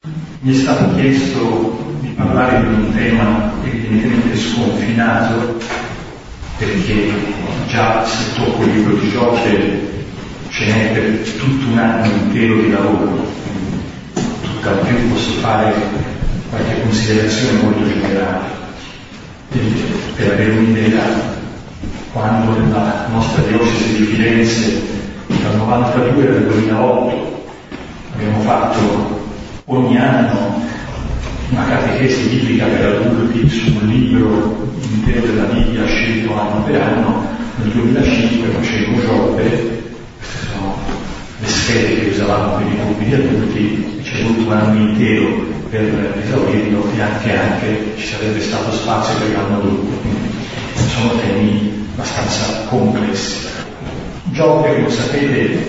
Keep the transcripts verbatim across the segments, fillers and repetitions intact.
Mi è stato chiesto di parlare di un tema evidentemente sconfinato, perché già se tocco il libro di Giobbe ce n'è per tutto un anno intero di lavoro, tutt'al più posso fare qualche considerazione molto generale. E per avere un'idea, quando nella nostra diocesi di Firenze dal novantadue al duemilaotto abbiamo fatto ogni anno una catechesi biblica per adulti su un libro intero della Bibbia scelto anno per anno, nel duemilacinque facevo Giobbe, queste sono le schede che usavamo per i gruppi di adulti, ci è voluto un anno intero per esaurirlo e anche, anche ci sarebbe stato spazio per l'anno dopo, quindi sono temi abbastanza complessi. Giobbe, come sapete,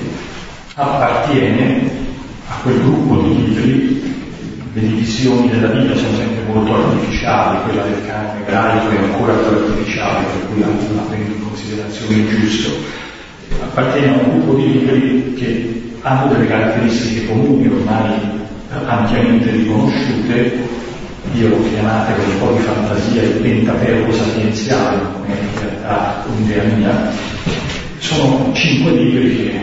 appartiene a quel gruppo di libri. Le divisioni della Bibbia sono sempre molto artificiali, quella del canone ebraico è ancora più artificiale, per cui la prendo in considerazione il giusto. Appartiene a un gruppo di libri che hanno delle caratteristiche comuni, ormai ampiamente riconosciute. Io l'ho chiamata con un po' di fantasia il Pentateuco sapienziale, non è in realtà un'idea mia. Sono cinque libri che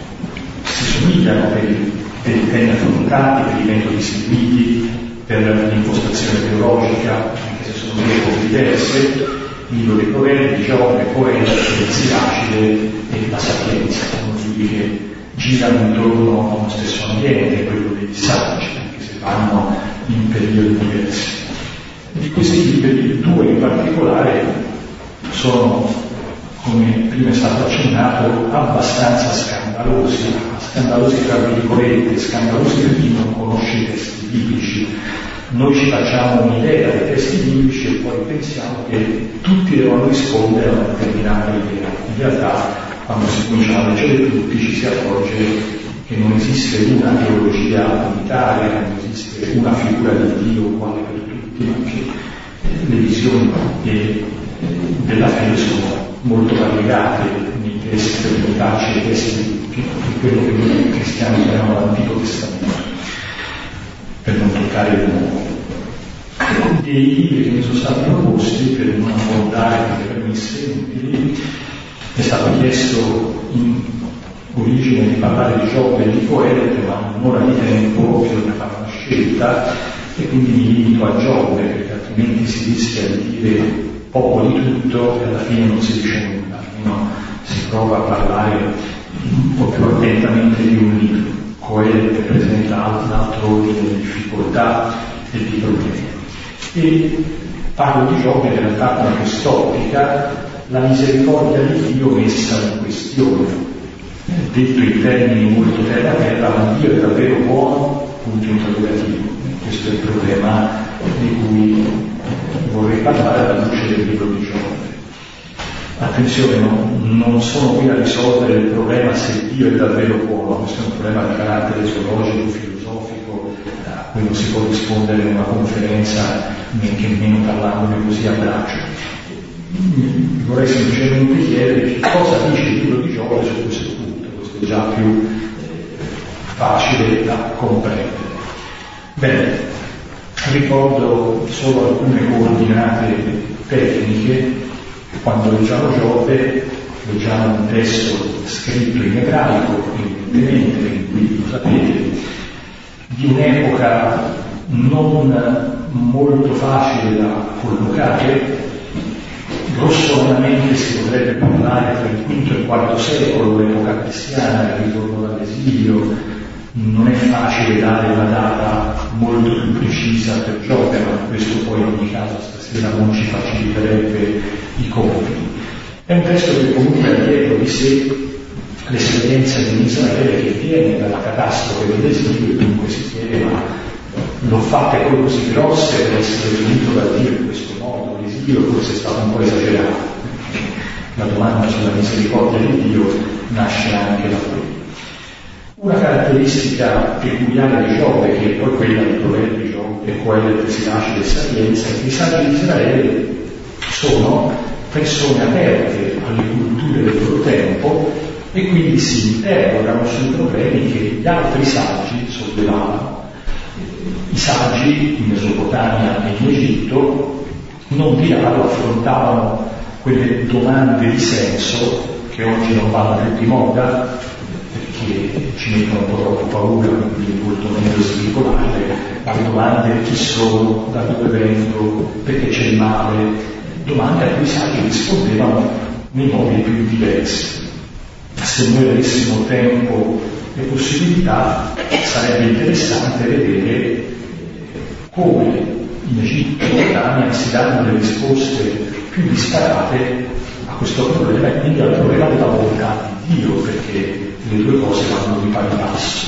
si somigliano per il per i temi affrontati, per i metodi seguiti, per l'impostazione teologica, anche se sono due cose diverse, il libro dei Proverbi, Giobbe, Poeta, il Siracide e la Sapienza, sono libri che girano intorno a uno stesso ambiente, quello dei saggi, anche se vanno in periodi diversi. Di questi libri, due in particolare sono, come prima è stato accennato, abbastanza scandalosi, scandalosi tra virgolette, scandalosi per chi non conosce i testi biblici. Noi ci facciamo un'idea dei testi biblici e poi pensiamo che tutti devono rispondere a una determinata idea. In realtà, quando si comincia a leggere tutti, ci si accorge che non esiste una teologia unitaria, non esiste una figura di Dio uguale per tutti, ma che le visioni della fede sono molto variegate nei testi per limitarci ai testi di quello che noi cristiani chiamiamo l'Antico Testamento, per non toccare il nuovo. Dei libri che mi sono stati proposti, per non abbondare le premesse inutili, è stato chiesto in origine di parlare di Giobbe e di Poeta, ma un'ora di tempo bisogna fare una scelta e quindi mi limito a Giobbe, perché altrimenti si rischia di dire poco di tutto e alla fine non si dice nulla, almeno si prova a parlare un po' più attentamente di un libro. Coelho presenta un altro ordine di difficoltà e di problemi. E parlo di Giobbe in realtà con quest'ottica, la misericordia di Dio messa in questione. Detto in termini molto terra terra, ma Dio è davvero buono? Punto interrogativo. Questo è il problema di cui vorrei parlare alla luce del libro di Giobbe. Attenzione, no, non sono qui a risolvere il problema se Dio è davvero buono, questo è un problema di carattere teologico, filosofico, a cui non si può rispondere in una conferenza, neanche nemmeno parlandone così a braccio. Vorrei semplicemente chiedere che cosa dice il libro di Giobbe su questo punto, questo è già più facile da comprendere. Bene, ricordo solo alcune coordinate tecniche. Quando leggiamo Giobbe, leggiamo un testo scritto in ebraico, evidentemente, quindi lo sapete, di un'epoca non molto facile da collocare. Grossolanamente si potrebbe parlare tra il quinto e il quarto secolo, l'epoca cristiana, il ritorno dall'esilio. Non è facile dare una data molto più precisa per Giobbe, ma questo poi in ogni caso stasera non ci faciliterebbe i compiti. È un testo che comunque ha dietro di sé l'esperienza di un Israele che viene dalla catastrofe dell'esilio e dunque si chiede: ma l'ho fatte poi così grosse per essere venuto da Dio in questo modo? L'esilio forse è stato un po' esagerato. La domanda sulla misericordia di Dio nasce anche da qui. Una caratteristica peculiare di Giobbe, che è poi quella di Proverbi, Giobbe e Coelho, Siracide e Sapienza, è che i saggi di Israele sono persone aperte alle culture del loro tempo e quindi si interrogano sui problemi che gli altri saggi sollevavano. I saggi in Mesopotamia e in Egitto non di rado affrontavano quelle domande di senso che oggi non vanno più di moda perché ci mettono un po' troppo paura, quindi è molto meglio svicolarle, ma le domande: chi sono, da dove vengo, perché c'è il male, domande a cui i saggi rispondevano nei modi più diversi. Se noi avessimo tempo e possibilità, sarebbe interessante vedere come in Egitto e in Mesopotamia si danno le risposte più disparate a questo problema e quindi al problema della volontà di Dio, perché le due cose vanno di pari passo.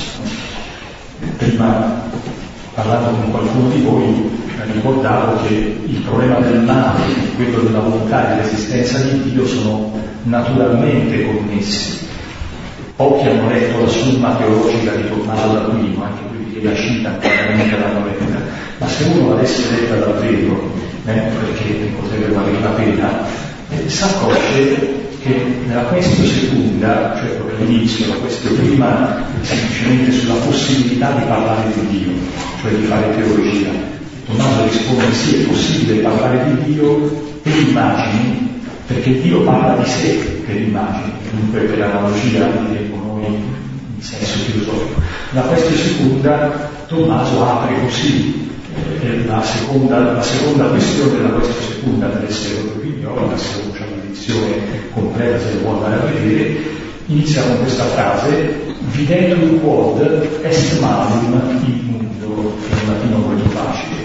Prima, parlando con qualcuno di voi, ricordavo che il problema del male e quello della volontà e dell'esistenza di Dio sono naturalmente connessi. Pochi hanno letto la Summa teologica di Tommaso d'Aquino, anche quelli che la citano, chiaramente l'hanno letta, ma se uno l'avesse letta davvero, eh, perché potrebbe valere la pena, eh, si accorge che nella questione seconda, cioè proprio all'inizio, la questione prima semplicemente sulla possibilità di parlare di Dio, cioè di fare teologia. Tommaso risponde: sì, è possibile parlare di Dio per immagini, perché Dio parla di sé per immagini, dunque per analogia diremmo noi in senso filosofico. La questione seconda Tommaso apre così eh, la, seconda, la seconda questione della questione seconda delle seconde opinioni, la seconda edizione completa se lo vuole andare a vedere, inizia con questa frase: videtur quod est malum in mundo, in latino molto facile.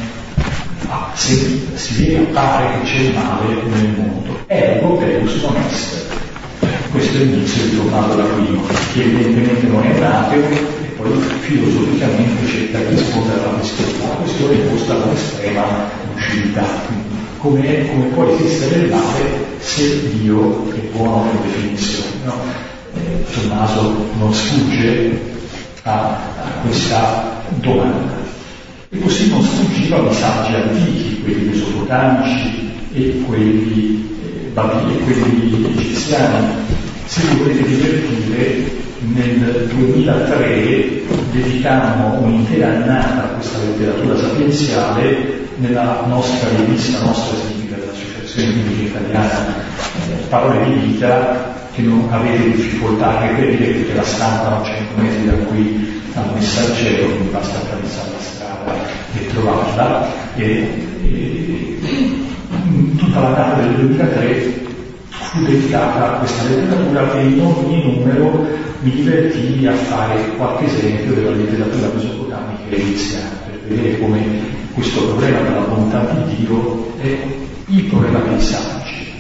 Ah, se si vede, appare che c'è il male nel mondo, ergo deus non est. Questo è l'inizio di Tommaso d'Aquino, che evidentemente non è un ateo e poi filosoficamente cerca di rispondere alla questione. La questione è posta con estrema lucidità. Come, come può esistere il male se Dio è buono per definizione? No? Eh, Tommaso non sfugge a, a questa domanda. E così non sfuggivano i saggi antichi, quelli mesopotamici e quelli, eh, babili, e quelli egiziani. Se vi volete divertire, nel duemilatré dedicammo un'intera annata a questa letteratura sapienziale nella nostra rivista, nostra significa dell'Associazione Biblica Italiana, eh, Parole di Vita, che non avete difficoltà a reperire perché la stampano a cento metri da qui al Messaggero, quindi basta attraversare la strada e trovarla. E, e, tutta la data del duemilatré fu dedicata a questa letteratura e in ogni numero mi divertii a fare qualche esempio della letteratura mesopotamica egiziana per vedere come questo problema della bontà di Dio è il problema dei saggi.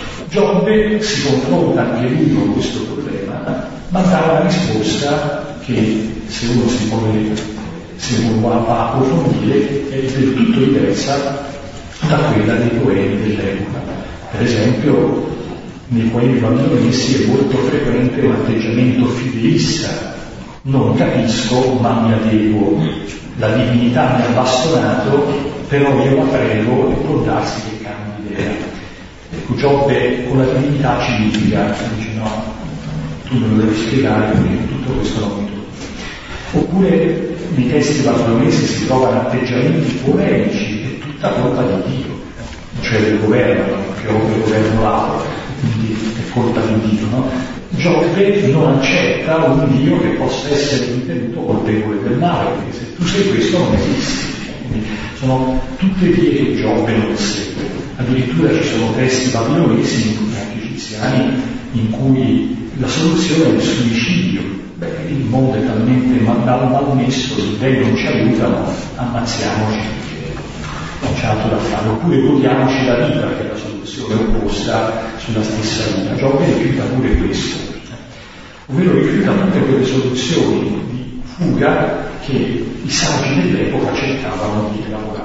Giobbe si confronta anche lui con questo problema, ma dà una risposta che, se uno si vuole, se uno va a approfondire, è del tutto diversa da quella dei poemi dell'epoca. Per esempio, nei poemi babilonesi è molto frequente un atteggiamento fideista: non capisco ma mi adeguo, la divinità mi ha bastonato, però io la prego e può darsi che cambi idea. Ecco, Giobbe con la divinità ci litiga, dice no, tu me lo devi spiegare perché tutto questo non mi torna. Oppure nei testi babilonesi si trovano atteggiamenti polemici, è tutta colpa di Dio, cioè del governo, che oltre il governo lavo, quindi è colpa di Dio, no? Giobbe non accetta un Dio che possa essere ritenuto colpevole del male, perché se tu sei questo non esisti. Quindi sono tutte vie che Giobbe non segue. Addirittura ci sono testi babilonesi, anche egiziani, in cui la soluzione è il suicidio. Beh, il mondo è talmente malmesso, i dei non ci aiutano, ammazziamoci, non c'è altro da fare. Oppure godiamoci la vita, che è la soluzione opposta sulla stessa vita. Giobbe rifiuta pure questo, ovvero rifiuta tutte quelle soluzioni di fuga che i saggi dell'epoca cercavano di elaborare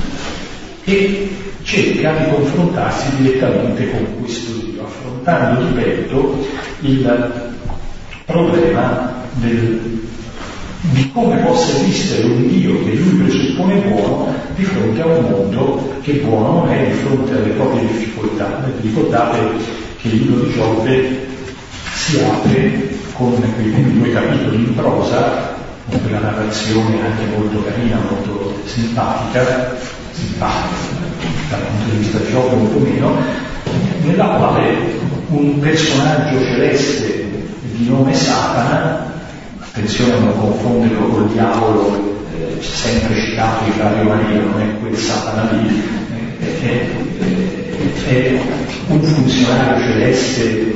e cerca di confrontarsi direttamente con questo Dio, affrontando di petto il problema del, di come possa esistere un Dio che lui presuppone buono di fronte a un mondo che buono non è, di fronte alle proprie difficoltà. Ricordate che il libro di Giobbe si apre con quei primi due capitoli in prosa con quella narrazione anche molto carina, molto simpatica, simpatica dal punto di vista di Giobbe un po' meno, nella quale un personaggio celeste di nome Satana, attenzione a non confonderlo col diavolo eh, sempre citato in Radio Maria, non è quel Satana lì, eh, è, è, è un funzionario celeste,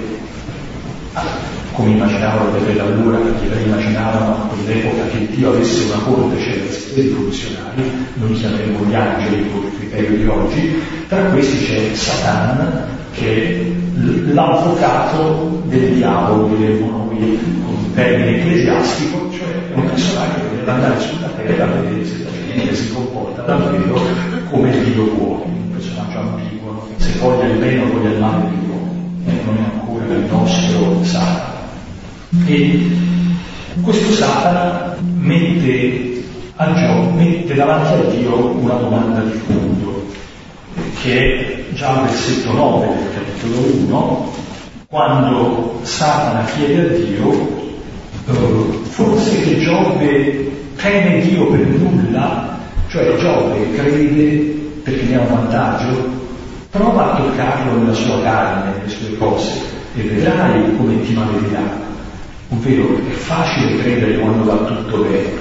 come immaginavano le belle allora, perché le immaginavano a quell'epoca che Dio avesse una corte celeste di funzionari, noi chiameremo gli angeli con il criterio di oggi. Tra questi c'è Satan, che è l'avvocato del diavolo, diremmo noi con un termine ecclesiastico, cioè è un personaggio che deve andare sulla terra a vedere se la gente si comporta davvero come Dio vuole, un personaggio ambiguo, se voglia il bene o voglia il male di Dio, eh, non è ancora il nostro Satana. E questo Satana mette, a Giobbe, mette davanti a Dio una domanda di fondo, che è già al versetto nove del capitolo uno, quando Satana chiede a Dio, eh, forse che Giobbe teme Dio per nulla, cioè Giobbe crede perché ne ha un vantaggio, prova a toccarlo nella sua carne, nelle sue cose, e vedrai come ti maledirà. Ovvero è facile credere quando va tutto bene.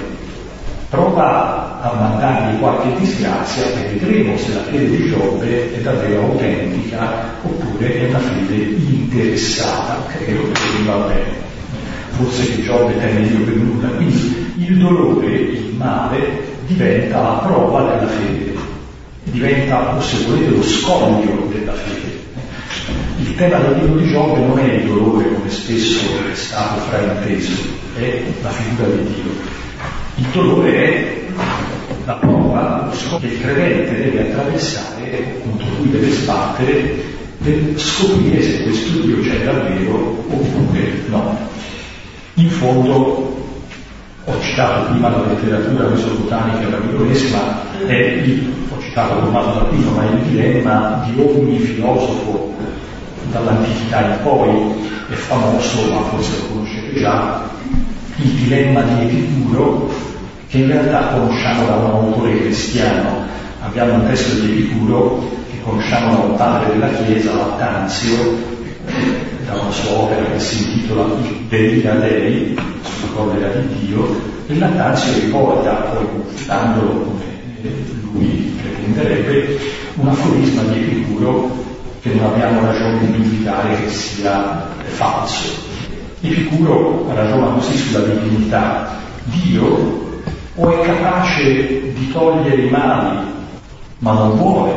Prova a mandargli qualche disgrazia e vedremo se la fede di Giobbe è davvero autentica oppure è una fede interessata, credo che va bene. Forse che Giobbe teme Dio per nulla, quindi il dolore, il male, diventa la prova della fede, diventa, o se volete, lo scoglio della fede. Il tema del libro di Giobbe non è il dolore, come spesso è stato frainteso, è la figura di Dio. Il dolore è la prova che il credente deve attraversare, contro cui deve sbattere, per scoprire se questo Dio c'è davvero oppure no. In fondo, ho citato prima la letteratura mesopotamia babilonese, è il, ho citato Tommaso d'Aquino, ma è il dilemma di ogni filosofo dall'antichità in poi, è famoso, ma forse lo conoscete già, il dilemma di Epicuro, che in realtà conosciamo da un autore cristiano. Abbiamo un testo di Epicuro che conosciamo da un padre della Chiesa, Lattanzio, da una sua opera che si intitola De Ira Dei, sulla collera di Dio, e Lattanzio riporta, poi confutandolo come lui pretenderebbe, un aforisma di Epicuro che non abbiamo ragione di dubitare che sia falso. Epicuro ragiona così sulla divinità: Dio o è capace di togliere i mali ma non vuole,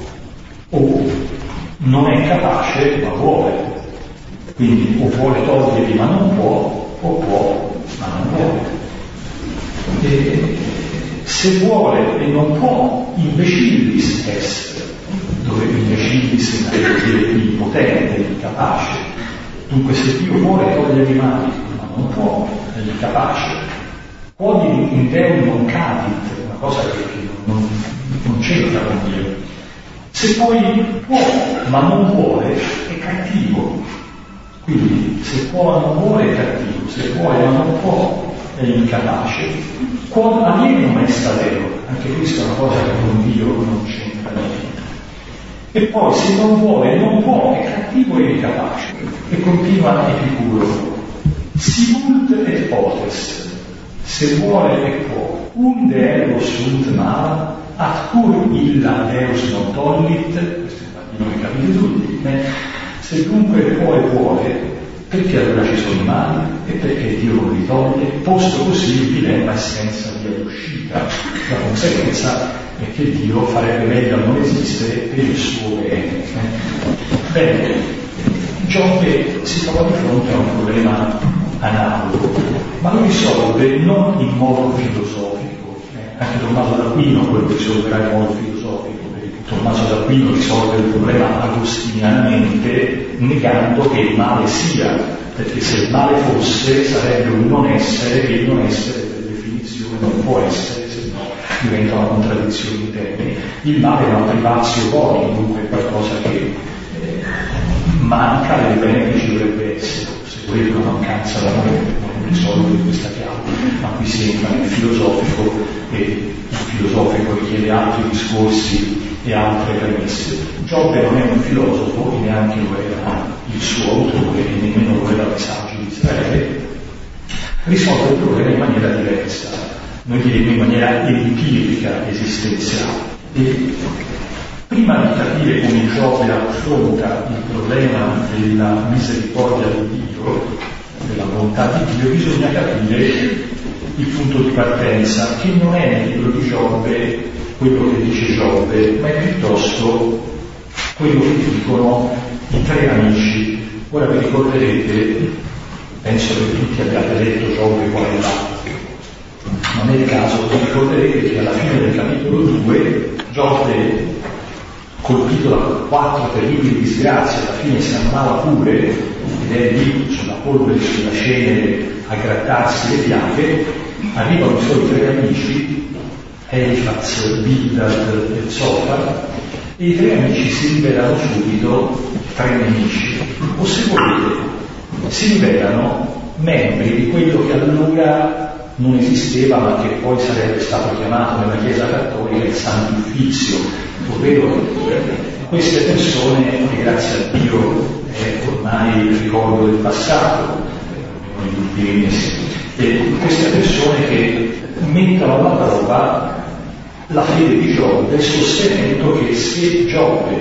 o non è capace ma vuole. Quindi o vuole toglierli ma non può, o può ma non vuole. E se vuole e non può, imbecillis est, dove imbecillis intende dire impotente, incapace. Dunque se Dio vuole togliere i mali ma non può, è incapace. Può in Deo non cadit, una cosa che non, non c'entra con Dio. Se poi può ma non vuole, è cattivo. Quindi se può ma non vuole è cattivo, se vuole ma non può è incapace. Quod alienum est ad Deo, anche questa è una cosa che con Dio non c'entra niente. E poi se non vuole e non può è cattivo e incapace. E continua Epicuro: si vult et potest, se vuole e può, unde ego sunt mala, at cur illa Deus non tollit, questo infatti noi capite tutti, eh? Se dunque può e vuole, perché allora ci sono i mali e perché Dio non li toglie? Posto così il dilemma è senza via d'uscita. La conseguenza è che Dio farebbe meglio a non esistere per il suo bene. Eh? Bene, Giobbe si trova di fronte a un problema analogo, ma lo risolve non in modo filosofico. Eh? Anche Tommaso d'Aquino quello risolverà in modo filosofico. Tommaso d'Aquino risolve il problema agostinianamente negando che il male sia, perché se il male fosse sarebbe un non essere, e il non essere per definizione non può essere, se no diventa una contraddizione di termini. Il male è una privazio boni, dunque è qualcosa che eh, manca del bene che ci dovrebbe essere, se volete una mancanza d'amore non risolve questa chiave, ma qui si entra nel filosofico e il filosofico richiede altri discorsi e altre premesse. Giobbe non è un filosofo e neanche lo era il suo autore e nemmeno lo era i saggi di Israele. Risolve il problema in maniera diversa, noi diremmo in maniera empirica, esistenziale. E prima di capire come Giobbe affronta il problema della misericordia di Dio, della volontà di Dio, bisogna capire il punto di partenza, che non è nel libro di Giobbe quello che dice Giobbe, ma è piuttosto quello che dicono i tre amici. Ora vi ricorderete, penso che tutti abbiate letto Giobbe qua e là, non è il caso, vi ricorderete che alla fine del capitolo due Giobbe, colpito da quattro terribili disgrazie, alla fine si ammala pure ed è lì sulla polvere, sulla cenere a grattarsi le piaghe, arrivano i suoi tre amici, Elifaz, Bildad e Zofar, e i tre amici si rivelano subito tre nemici, o se volete si rivelano membri di quello che allora non esisteva ma che poi sarebbe stato chiamato nella Chiesa Cattolica il Santo Uffizio, ovvero queste persone che grazie a Dio è ormai il ricordo del passato, negli ultimi mesi, e queste persone che mettono alla prova la fede di Giobbe, sostenendo che se Giobbe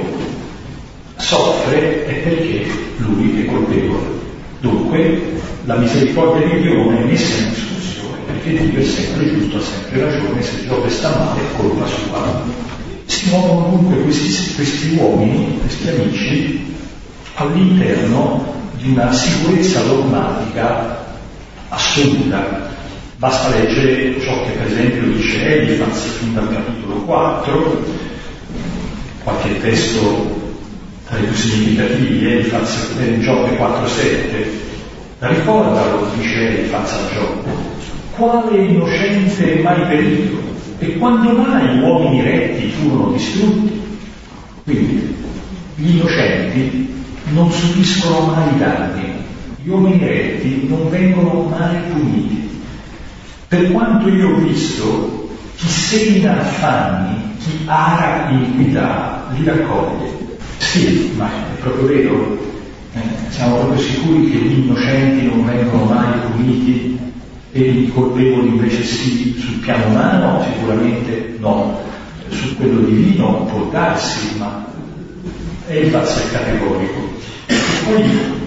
soffre è perché lui è colpevole. Dunque la misericordia di Dio non è messa in discussione, perché Dio è sempre giusto, ha sempre ragione, se Giobbe sta male è colpa sua. Si muovono dunque questi, questi uomini, questi amici, all'interno di una sicurezza dogmatica assoluta. Basta leggere ciò che per esempio dice Elifaz fin dal capitolo quattro, qualche testo tra i più significativi, Elifaz in Giobbe quattro sette. Ricordalo, dice Elifaz a Giobbe, quale innocente è mai perito, e quando mai gli uomini retti furono distrutti? Quindi gli innocenti non subiscono mai danni, gli uomini retti non vengono mai puniti. Per quanto io ho visto, chi semina affanni, chi ara iniquità, li raccoglie. Sì, ma è proprio vero. Eh, siamo proprio sicuri che gli innocenti non vengono mai puniti e i colpevoli invece sì. Sul piano umano sicuramente no, su quello divino può darsi, ma Elifaz è categorico. E poi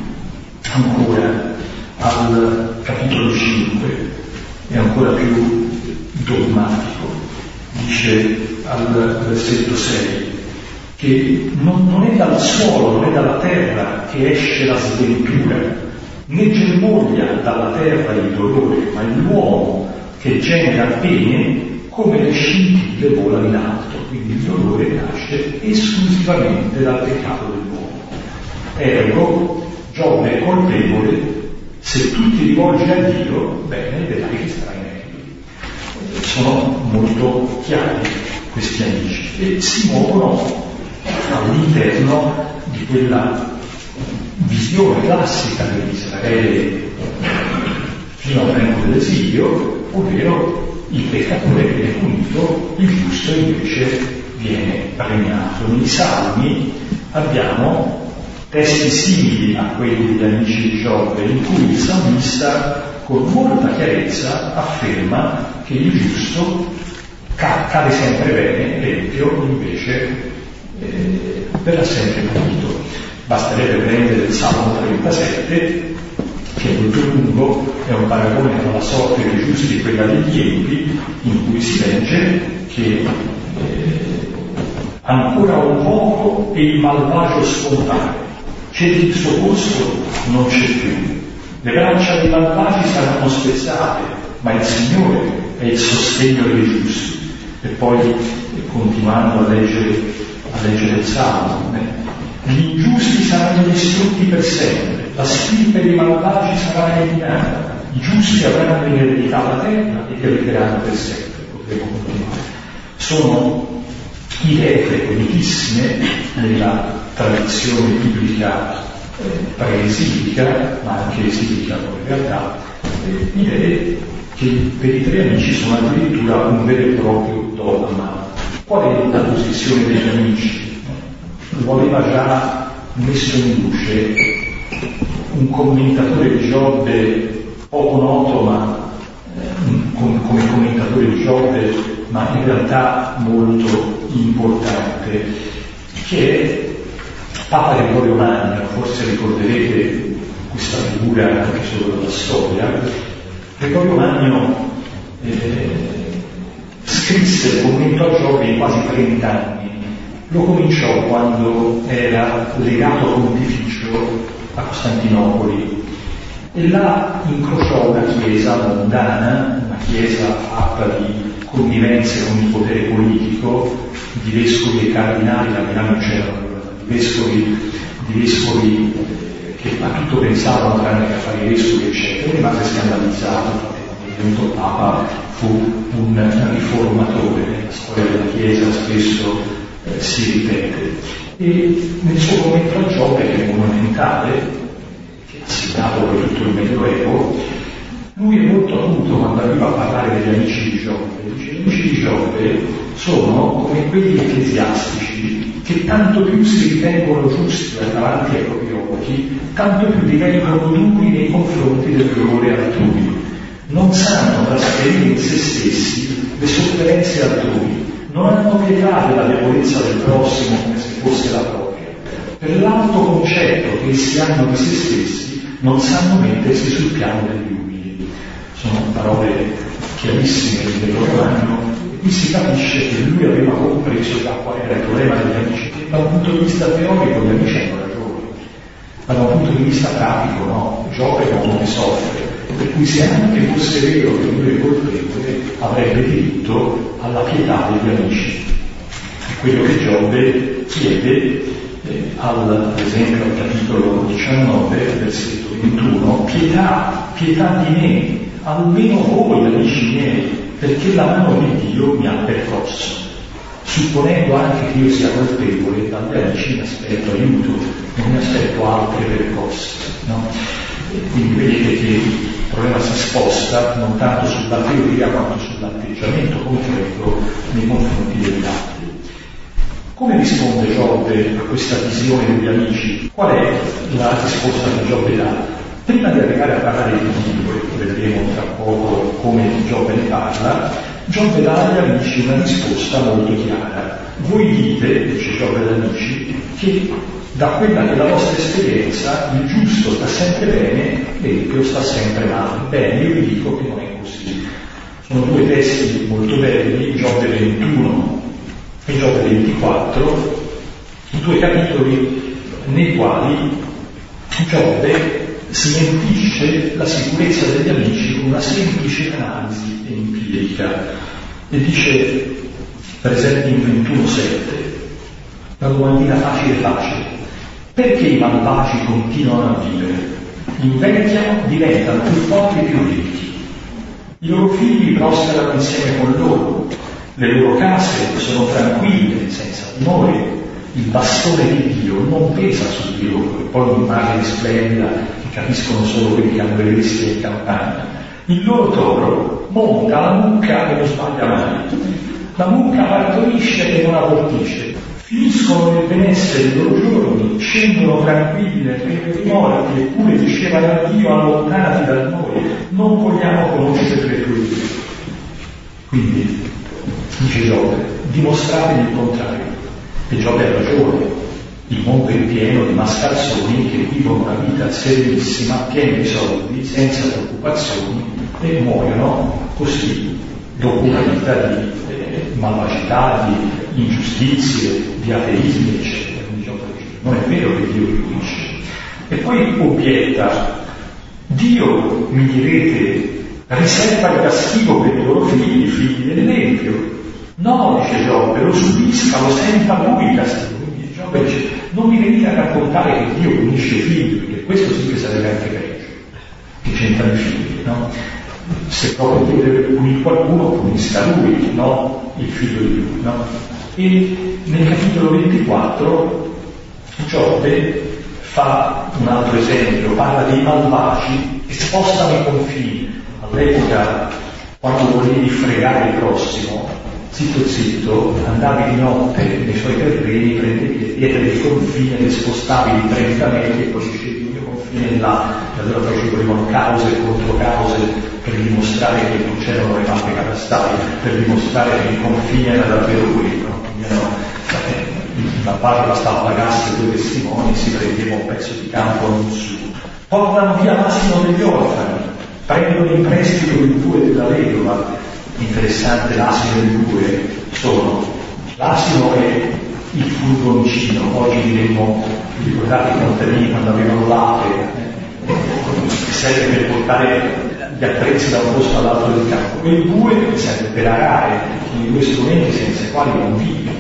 ancora al capitolo cinque è ancora più dogmatico, dice al versetto sei che non, non è dal suolo, non è dalla terra che esce la sventura, né germoglia dalla terra il dolore, ma è l'uomo che genera pene come le scintille volano in alto. Quindi il dolore nasce esclusivamente dal peccato dell'uomo. Ergo, Giobbe è colpevole. Se tu ti rivolgi a Dio, bene, vedrai che starai meglio. Sono molto chiari questi amici e si muovono all'interno di quella visione classica dell'Israele fino al tempo dell'esilio, ovvero il peccatore viene punito, il giusto invece viene premiato. Nei Salmi abbiamo testi simili a quelli degli amici di Giobbe, in cui il salmista con molta chiarezza afferma che il giusto cade sempre bene, l'empio invece eh, verrà sempre punito. Basterebbe prendere il Salmo trentasette, che è molto lungo, è un paragone tra la sorte dei giusti e quella degli empi, in cui si legge che eh, ancora un poco e il malvagio scompare. Cerchi il suo posto, non c'è più. Le braccia dei malvagi saranno spezzate, ma il Signore è il sostegno dei giusti. E poi, continuando a leggere, a leggere il Salmo, eh, gli ingiusti saranno distrutti per sempre, la stirpe dei malvagi sarà eliminata, i giusti avranno in eredità la terra e erediteranno per sempre. Potremo continuare. Sono idee frequentissime nella tradizione biblica eh, pre-esilica, ma anche esilica in realtà, eh, idee che per i tre amici sono addirittura un vero e proprio dogma. Qual è la posizione degli amici? Lo aveva già messo in luce un commentatore di Giobbe poco noto, ma eh, come, come commentatore di Giobbe, ma in realtà molto importante, che è Papa Gregorio Magno. Forse ricorderete questa figura anche solo dalla storia. Gregorio Magno eh, scrisse il commento a Giobbe in quasi trenta anni. Lo cominciò quando era legato pontificio a Costantinopoli e là incrociò una chiesa mondana, una chiesa fatta di connivenze con il potere politico, di vescovi e cardinali, a Milano non c'erano, di vescovi, di vescovi che a tutto pensavano tranne che a fare i vescovi eccetera, e rimase scandalizzato. Quando è venuto Papa fu un riformatore, nella storia della Chiesa spesso eh, si ripete. E nel suo commento a Giobbe, che è monumentale, che ha segnato per tutto il Medioevo, lui è molto acuto quando arriva a parlare degli amici di Giobbe. Dice: gli amici di Giobbe sono come quegli ecclesiastici che tanto più si ritengono giusti davanti ai propri occhi, tanto più diventano duri nei confronti del dolore altrui. Non sanno trasferire in se stessi le sofferenze altrui, non hanno pietà della debolezza del prossimo come se fosse la propria. Per l'alto concetto che essi hanno di se stessi, non sanno mettersi sul piano degli umili. Sono parole chiarissime del Romano, e qui si capisce che lui aveva compreso già qual era il problema degli amici. Da un punto di vista teorico gli amici hanno ragione, ma da un punto di vista pratico no, Giobbe non ne soffre, per cui se anche fosse vero che lui è colpevole, avrebbe diritto alla pietà degli amici. È quello che Giobbe chiede eh, al, ad esempio al capitolo diciannove, versetto ventuno: pietà, pietà di me, almeno voi amici miei, perché la mano di Dio mi ha percosso. Supponendo anche che io sia colpevole, dagli amici mi aspetto aiuto, non mi aspetto altre percosse, no? E quindi vedete che il problema si sposta non tanto sulla teoria quanto sull'atteggiamento concreto nei confronti degli altri. Come risponde Giobbe a questa visione degli amici? Qual è la risposta che Giobbe dà? Prima di arrivare a parlare di Dio, e vedremo tra poco come Giobbe ne parla, Giobbe dà agli amici una risposta molto chiara. Voi dite, dice Giobbe agli amici, che da quella che è la vostra esperienza il giusto sta sempre bene e l'empio sta sempre male. Bene, io vi dico che non è così. Sono due testi molto belli, Giobbe ventuno e Giobbe ventiquattro, due capitoli nei quali Giobbe smentisce la sicurezza degli amici con una semplice analisi empirica e dice, per esempio in ventuno sette, una domandina facile facile: perché i malvagi continuano a vivere? Invecchiano, diventano più forti e più ricchi, i loro figli prosperano insieme con loro, le loro case sono tranquille, senza timore, il bastone di Dio non pesa su di loro. E poi un'immagine splendida che capiscono solo quelli che hanno le bestie in campagna. Il loro toro monta la mucca e non sbaglia mai, la mucca partorisce e non abortisce, finiscono nel benessere dei loro giorni, scendono tranquilli nel regno dei morti, eppure dicevano a Dio: allontanati da noi, non vogliamo conoscere le tue vie. Quindi dice Giobbe: dimostratevi il contrario. E Giobbe ha ragione, il mondo è pieno di mascalzoni che vivono una vita serenissima, piena di soldi, senza preoccupazioni, e muoiono così dopo una vita di eh, malvagità, di ingiustizie, di ateismi, eccetera. Quindi Giobbe dice: non è vero che Dio li punisce. E poi obietta: Dio, mi direte, riserva il castigo per i loro figli, i figli dell'empio. No, dice Giobbe, lo subisca, lo senta lui il castigo. Quindi Giobbe dice: non mi venite a raccontare che Dio punisce i figli, perché questo sì che sarebbe anche peggio, che c'entrano i figli, no? Se proprio Dio deve punire qualcuno, punisca lui, no? Il figlio di lui, no? E nel capitolo ventiquattro Giobbe fa un altro esempio, parla dei malvagi che spostano i confini. All'epoca, quando volevi fregare il prossimo, zitto zitto, andavi di notte nei suoi terreni, prendevi le pietre del confine, le spostavi di trenta metri e poi dicevi il mio confine è là, e allora poi ci volevano cause e controcause per dimostrare che non c'erano le mappe catastali, per dimostrare che il confine era davvero quello. La parte bastava pagasse due testimoni, si prendeva un pezzo di campo non su. Portano via l'asino degli orfani, prendono in prestito il bue della vedova. Interessante, l'asino e il bue sono, l'asino è il furgoncino, oggi diremmo, vi ricordate i contadini quando avevano l'ape, eh, serve per portare gli attrezzi da un posto all'altro del campo, e il bue serve per arare, i due strumenti senza i quali non vive.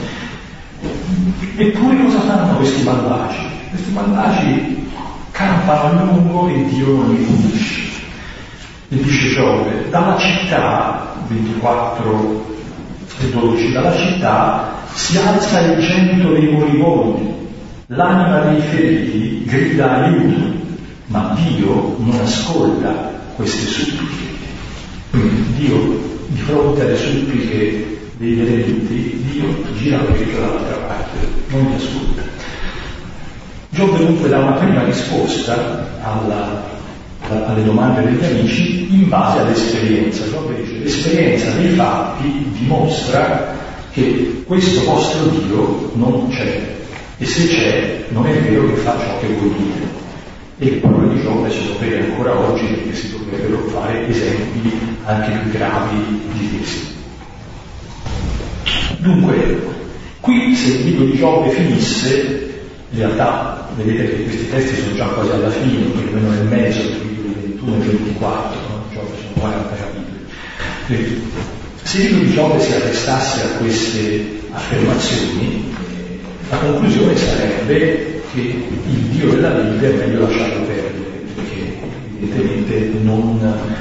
Eppure cosa fanno questi malvagi? Questi malvagi campano a lungo e Dio non li punisce. E dice Giobbe, dalla città, ventiquattro e dodici, dalla città si alza il gemito dei moribondi, l'anima dei feriti grida aiuto, ma Dio non ascolta queste suppliche. Quindi Dio, di fronte alle suppliche dei vedenti, Dio gira l'orecchio dall'altra parte, non li ascolta. Giobbe dunque dà una prima risposta alla, alle domande degli amici in base all'esperienza. Giobbe dice: l'esperienza dei fatti dimostra che questo vostro Dio non c'è, e se c'è non è vero che fa ciò che vuol dire. E le parole di Giobbe sono vere ancora oggi, perché si dovrebbero fare esempi anche più gravi di questi. Dunque, qui se il libro di Giobbe finisse, in realtà vedete che questi testi sono già quasi alla fine, perlomeno nel mezzo, tra i libri ventuno e ventiquattro, no? Giobbe sono quaranta capitoli. Se il libro di Giobbe si arrestasse a queste affermazioni, la conclusione sarebbe che il Dio della Bibbia è meglio lasciarlo perdere, perché evidentemente non,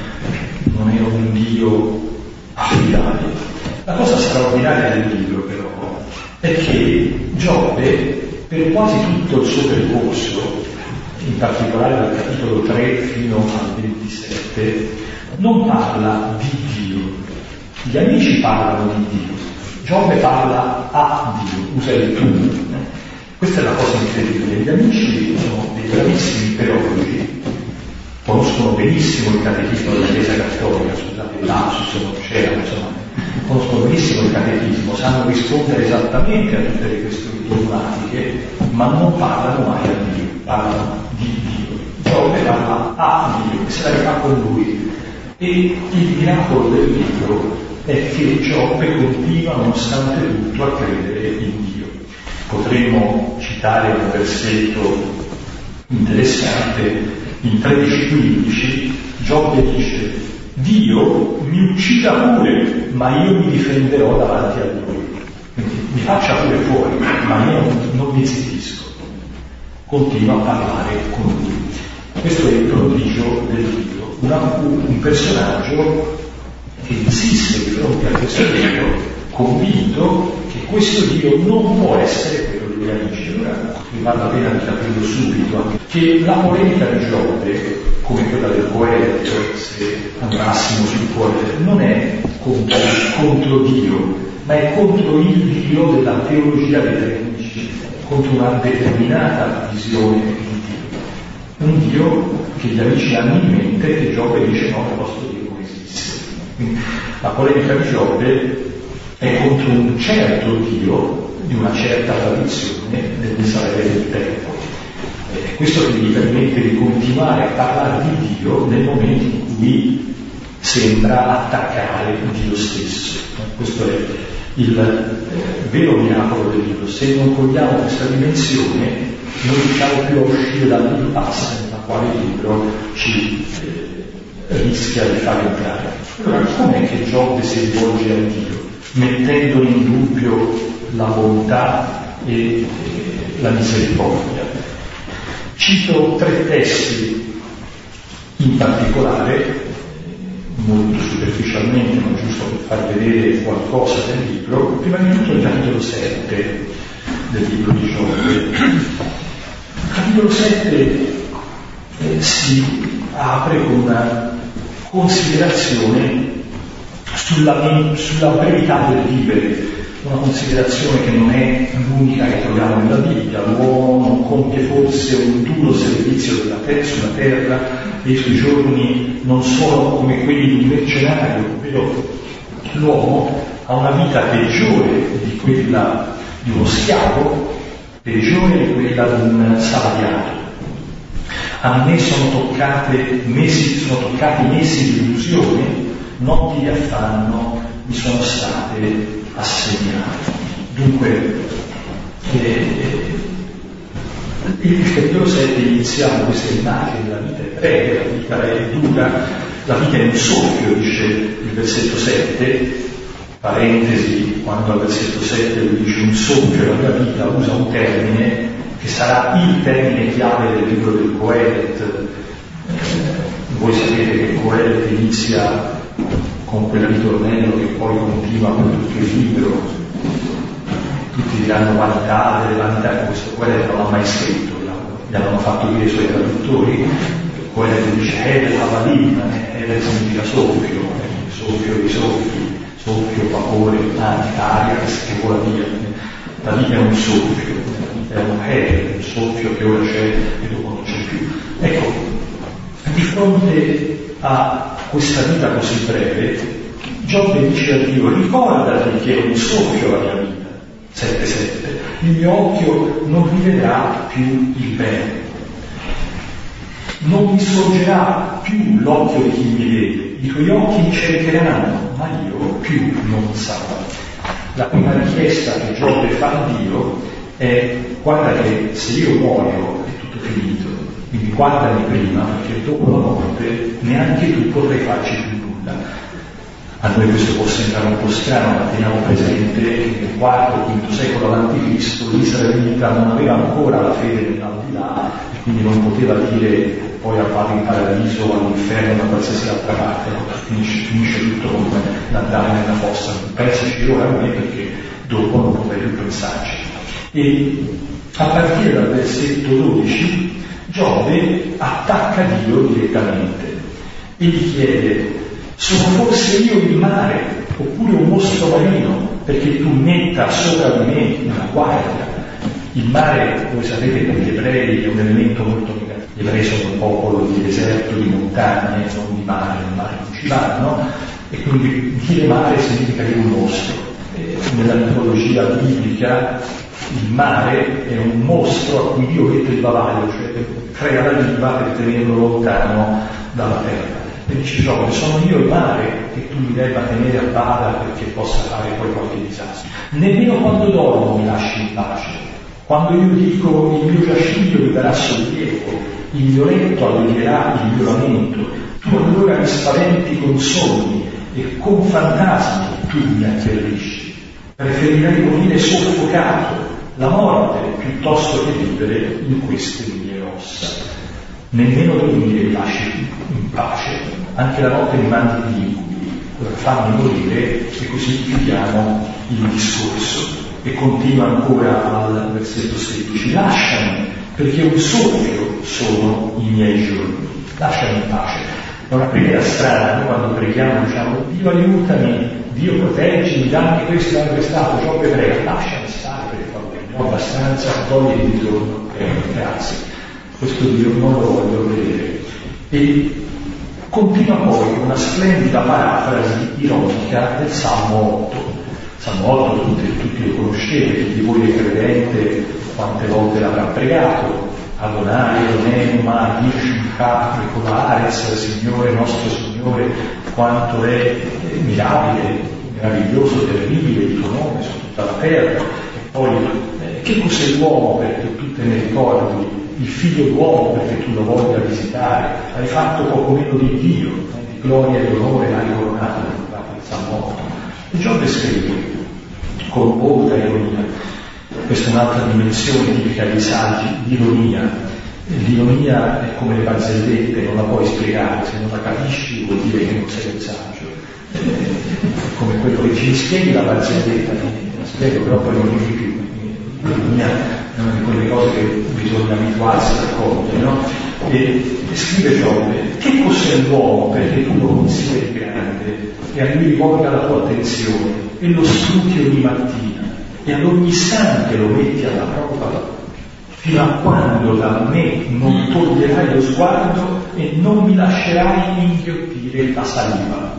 non è un Dio affidabile. La cosa straordinaria del libro però è che Giobbe, per quasi tutto il suo percorso, in particolare dal capitolo tre fino al ventisette, non parla di Dio. Gli amici parlano di Dio, Giobbe parla a Dio, usa il tu. Questa è la cosa incredibile. Gli amici sono dei bravissimi teologi, conoscono benissimo il catechismo della Chiesa Cattolica, scusate, il lapsus non c'era, insomma, conoscono benissimo il catechismo, sanno rispondere esattamente a tutte le questioni dogmatiche, ma non parlano mai a Dio, parlano di Dio. Giobbe parla a Dio e se la rifà con lui. E il miracolo del libro è che Giobbe continua, nonostante tutto, a credere in Dio. Potremmo citare un versetto interessante, in tredici quindici, Giobbe dice: Dio mi uccida pure, ma io mi difenderò davanti a Lui. Quindi mi faccia pure fuori, ma io non, non mi zittisco. Continua a parlare con Lui. Questo è il prodigio del libro. Una, un personaggio che insiste di fronte a questo Dio, convinto che questo Dio non può essere quello degli amici. Allora mi vale la pena di capirlo subito, che la polemica di Giobbe, come quella del Coelet, se andassimo sul Coelet, non è contro, contro Dio, ma è contro il Dio della teologia dei tre amici, contro una determinata visione di Dio. Un Dio che gli amici hanno in mente, che Giobbe dice no, il vostro Dio non esiste. Quindi la polemica di Giobbe è contro un certo Dio di una certa tradizione dell'Israele del tempo. Eh, questo che gli permette di continuare a parlare di Dio nel momento in cui sembra attaccare Dio stesso. Eh, questo è il eh, vero miracolo del libro. Se non cogliamo questa dimensione, non riusciamo più a uscire dall'impasse nella quale il libro ci eh, rischia di far entrare. Allora, com'è che Giobbe si rivolge a Dio, mettendo in dubbio la bontà e, e la misericordia? Cito tre testi in particolare, molto superficialmente, ma giusto per far vedere qualcosa del libro. Prima di tutto il capitolo sette del libro di Giobbe. capitolo sette eh, si apre con una considerazione sulla, sulla brevità del vivere, una considerazione che non è l'unica che troviamo nella Bibbia. L'uomo non compie forse un duro servizio della terra, sulla terra, e i suoi giorni non sono come quelli di un mercenario, ovvero l'uomo ha una vita peggiore di quella di uno schiavo, peggiore di quella di un salariato. A me sono toccate mesi, sono toccati mesi di illusione, notti di affanno mi sono state assegnate. Dunque, eh, il capitolo sette inizia con questa immagine: la vita è breve, la vita è dura, la vita è un soffio, dice il versetto sette, parentesi, quando al versetto sette lui dice un soffio la mia vita, usa un termine che sarà il termine chiave del libro del Coelet. Eh, voi sapete che Coelet inizia con quel ritornello che poi continua con tutto il libro. Tutti diranno vanità delle vanità, questo Coelet non l'ha mai scritto, gli hanno fatto dire i suoi traduttori. Coelet dice Ede Havalim, Ede significa soffio, soffio dei soffi, soffio, vapore, aria che vola via. La vita è un soffio, è un Ede, un soffio che ora c'è e dopo non c'è più. Ecco, di fronte a questa vita così breve, Giobbe dice a Dio: ricordati che è un soffio la mia vita. sette sette. Il mio occhio non rivedrà più il bene, non mi scorgerà più l'occhio di chi mi vede, i tuoi occhi mi cercheranno, ma io più non sarò. La prima richiesta che Giobbe fa a Dio è: guarda che se io muoio è tutto finito, quindi guardami prima, perché dopo la morte neanche tu potrai farci più nulla. A noi questo può sembrare un po' strano, ma teniamo presente che nel quarto quinto secolo avanti Cristo l'israelita non aveva ancora la fede nell'aldilà e quindi non poteva dire poi vado in paradiso o all'inferno da qualsiasi altra parte, no? finisce, finisce tutto come l'andare nella fossa. Pensaci ora a me, perché dopo non potrei più pensarci. E a partire dal versetto dodici Giobbe attacca Dio direttamente e gli chiede: sono forse io il mare oppure un mostro marino perché tu metta sopra di me una guardia? Il mare, voi sapete, per gli ebrei è un elemento molto negativo. Gli ebrei sono un popolo di deserto, di montagne, non di mare, nel mare non ci vanno, e quindi dire mare significa che è un mostro. E nella mitologia biblica il mare è un mostro a cui Dio mette il bavaglio, cioè crea la riva per tenerlo lontano dalla terra. E dice Giobbe: sono io il mare che tu mi debba tenere a bada perché possa fare poi qualche disastro. Nemmeno quando dormo mi lasci in pace. Quando io dico il mio giaciglio mi darà sollievo, il mio letto allegrerà il mio lamento, tu allora mi spaventi con sogni e con fantasmi tu mi atterrisci. Preferirei morire soffocato, la morte, piuttosto che vivere in queste mie ossa. Nemmeno dormire mi lasci in pace, anche la notte mi mandi gli incubi, fammi morire, e così chiudiamo il discorso. E continua ancora al versetto sedici: lasciami, perché un soffio sono i miei giorni, lasciami in pace. È una preghiera strana, noi quando preghiamo diciamo: Dio aiutami, Dio proteggimi, dammi questo e quest'altro. Giobbe prega: lasciami stare per favore, ne ho abbastanza, togli di ritorno, eh, grazie. Questo Dio non lo voglio vedere. E continua poi una splendida parafrasi ironica del Salmo otto. Salmo otto tutti, tutti lo conoscete, chi di voi è credente quante volte l'avrà pregato: Adonai, Adonai, ma Yishka, Ares, Signore nostro Signore, quanto è mirabile, meraviglioso, terribile il tuo nome su tutta la terra. E poi eh, che cos'è l'uomo perché tu te ne ricordi, il figlio d'uomo perché tu lo voglia visitare, hai fatto poco meno di Dio, eh, di gloria e di onore l'hai coronato, il Salmo otto. E Giobbe scrive con molta ironia. Questa è un'altra dimensione tipica dei saggi, l'ironia. L'ironia è come le barzellette, non la puoi spiegare, se non la capisci vuol dire che non sei un saggio. È come quello che ci spieghi la barzelletta, la spiego, però poi non riesci più. mia è una di quelle cose che bisogna abituarsi a cogliere, no? E, e scrive Giobbe: che cos'è l'uomo perché tu lo consideri grande e a lui rivolga la tua attenzione e lo scruti ogni mattina e ad ogni istante lo metti alla prova? Fino a quando da me non toglierai lo sguardo e non mi lascerai inghiottire la saliva?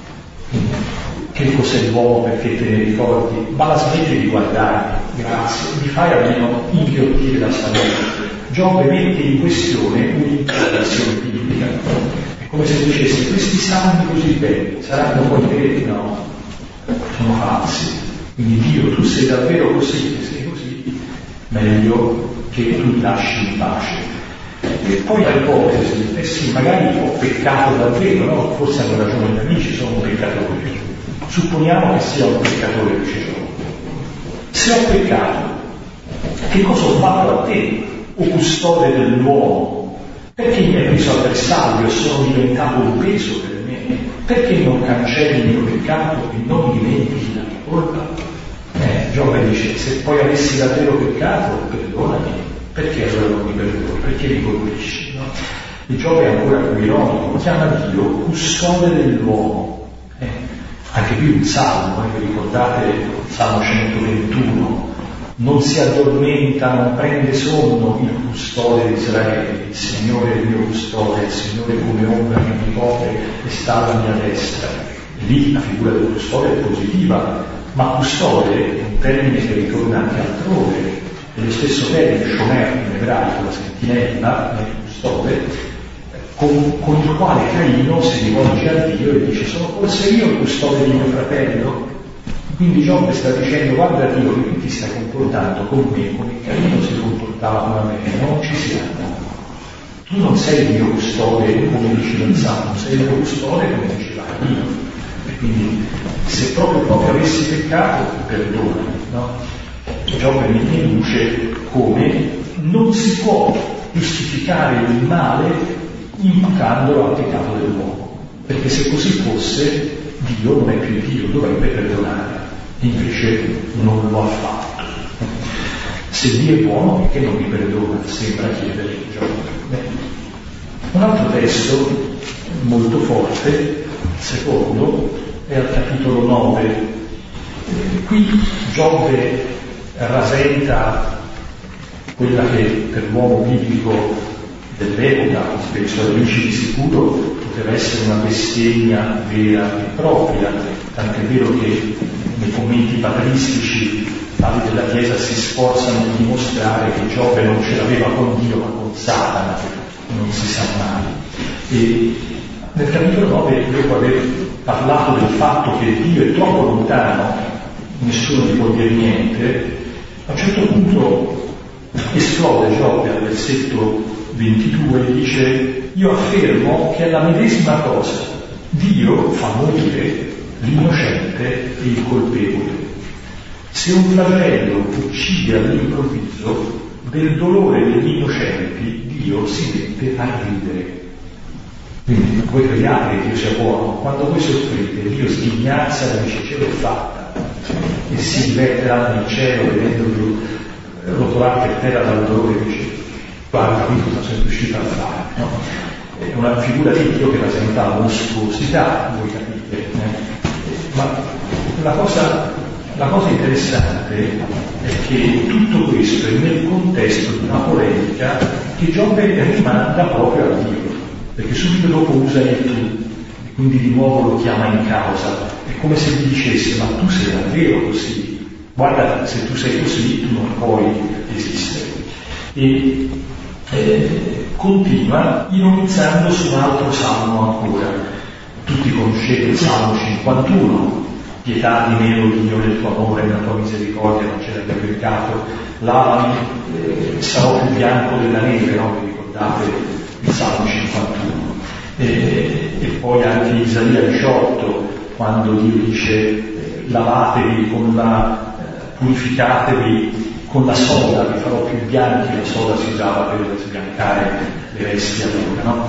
Che cos'è l'uomo perché te ne ricordi? Ma la smetti di guardare, grazie, mi fai almeno inghiottire la saliva. Giobbe mette in questione un'interpretazione biblica. È come se dicesse: questi salmi così belli saranno poi veri? No, sono falsi. Quindi Dio, tu sei davvero così, se sei così, meglio che tu mi lasci in pace. E poi l'ipotesi: eh sì, magari ho peccato davvero, no? Forse hanno ragione gli amici, sono un peccatore. Supponiamo che sia un peccatore, dice Giobbe. Se ho peccato, che cosa ho fatto a te, o custode dell'uomo? Perché mi hai preso a bersaglio e sono diventato un peso per me? Perché non cancelli il mio peccato e non dimentichi la mia colpa? Eh, Giobbe dice: se poi avessi davvero peccato, perdonami. Perché allora non mi perdoni? Perché mi colpisci? No? E Giobbe è ancora più ironico, chiama Dio custode dell'uomo. Eh, anche qui un salmo, eh, vi ricordate il Salmo centoventuno? Non si addormenta, non prende sonno il custode di Israele, il Signore è il mio custode, il Signore come ombra che mi copre e sta alla mia destra. Lì la figura del custode è positiva, ma custode è un termine che ritorna anche altrove. È lo stesso termine, shomer in ebraico, la sentinella, nel custode, con, con il quale Caino si rivolge a Dio e dice: sono forse io il custode di mio fratello? Quindi Giobbe sta dicendo: guarda Dio, che tu ti stai comportando con me come Caino si comportava con me, non ci siamo. Tu non sei il mio custode come dice il Salmo, sei il mio custode come diceva Dio. E quindi se proprio proprio avessi peccato, perdonami, no? Giobbe mette in luce come non si può giustificare il male imputandolo al peccato dell'uomo, perché se così fosse Dio non è più Dio, dovrebbe perdonare, invece non lo ha fatto. Se Dio è buono, perché non mi perdona? Sembra chiedere Giobbe. Un altro testo molto forte, secondo, è al capitolo nove. Qui Giobbe rasenta quella che per l'uomo biblico dell'epoca, penso agli amici di sicuro, poteva essere una bestemmia vera e propria, tant'è vero che nei commenti patristici i padri della Chiesa si sforzano di dimostrare che Giobbe non ce l'aveva con Dio ma con Satana, non si sa mai. E nel capitolo nove, dopo aver parlato del fatto che Dio è troppo lontano, nessuno gli può dire niente, a un certo punto esplode Giobbe al versetto ventidue e dice: io affermo che è la medesima cosa, Dio fa morire l'innocente e il colpevole. Se un flagello uccide all'improvviso, del dolore degli innocenti Dio si mette a ridere. Quindi voi crediate che Dio sia buono, quando voi soffrite Dio sghignazza e dice: ce l'ho fatta, e si divertirà nel cielo vedendo rotolare per terra dal dolore e dice: guarda qui cosa sono riuscito a fare, no? È una figura di Dio che rasenta la mostruosità, voi capite, eh? Ma la cosa, la cosa interessante è che tutto questo è nel contesto di una polemica che Giobbe rimanda proprio a Dio, perché subito dopo usa il tu, e quindi di nuovo lo chiama in causa. È come se gli dicesse: ma tu sei davvero così? Guarda, se tu sei così tu non puoi esistere. E eh, continua ironizzando su un altro salmo ancora. Tutti conoscete il Salmo cinquantuno: pietà di me, o Dio, del tuo amore, nella tua misericordia non c'è da peccato, lavami, eh, sarò più bianco della neve, no? Vi ricordate il Salmo cinquantuno? E, e poi anche Isaia diciotto, quando Dio dice: eh, lavatevi con la, eh, purificatevi con la soda, vi farò più bianchi. La soda si usava per sbiancare le vesti allora, no?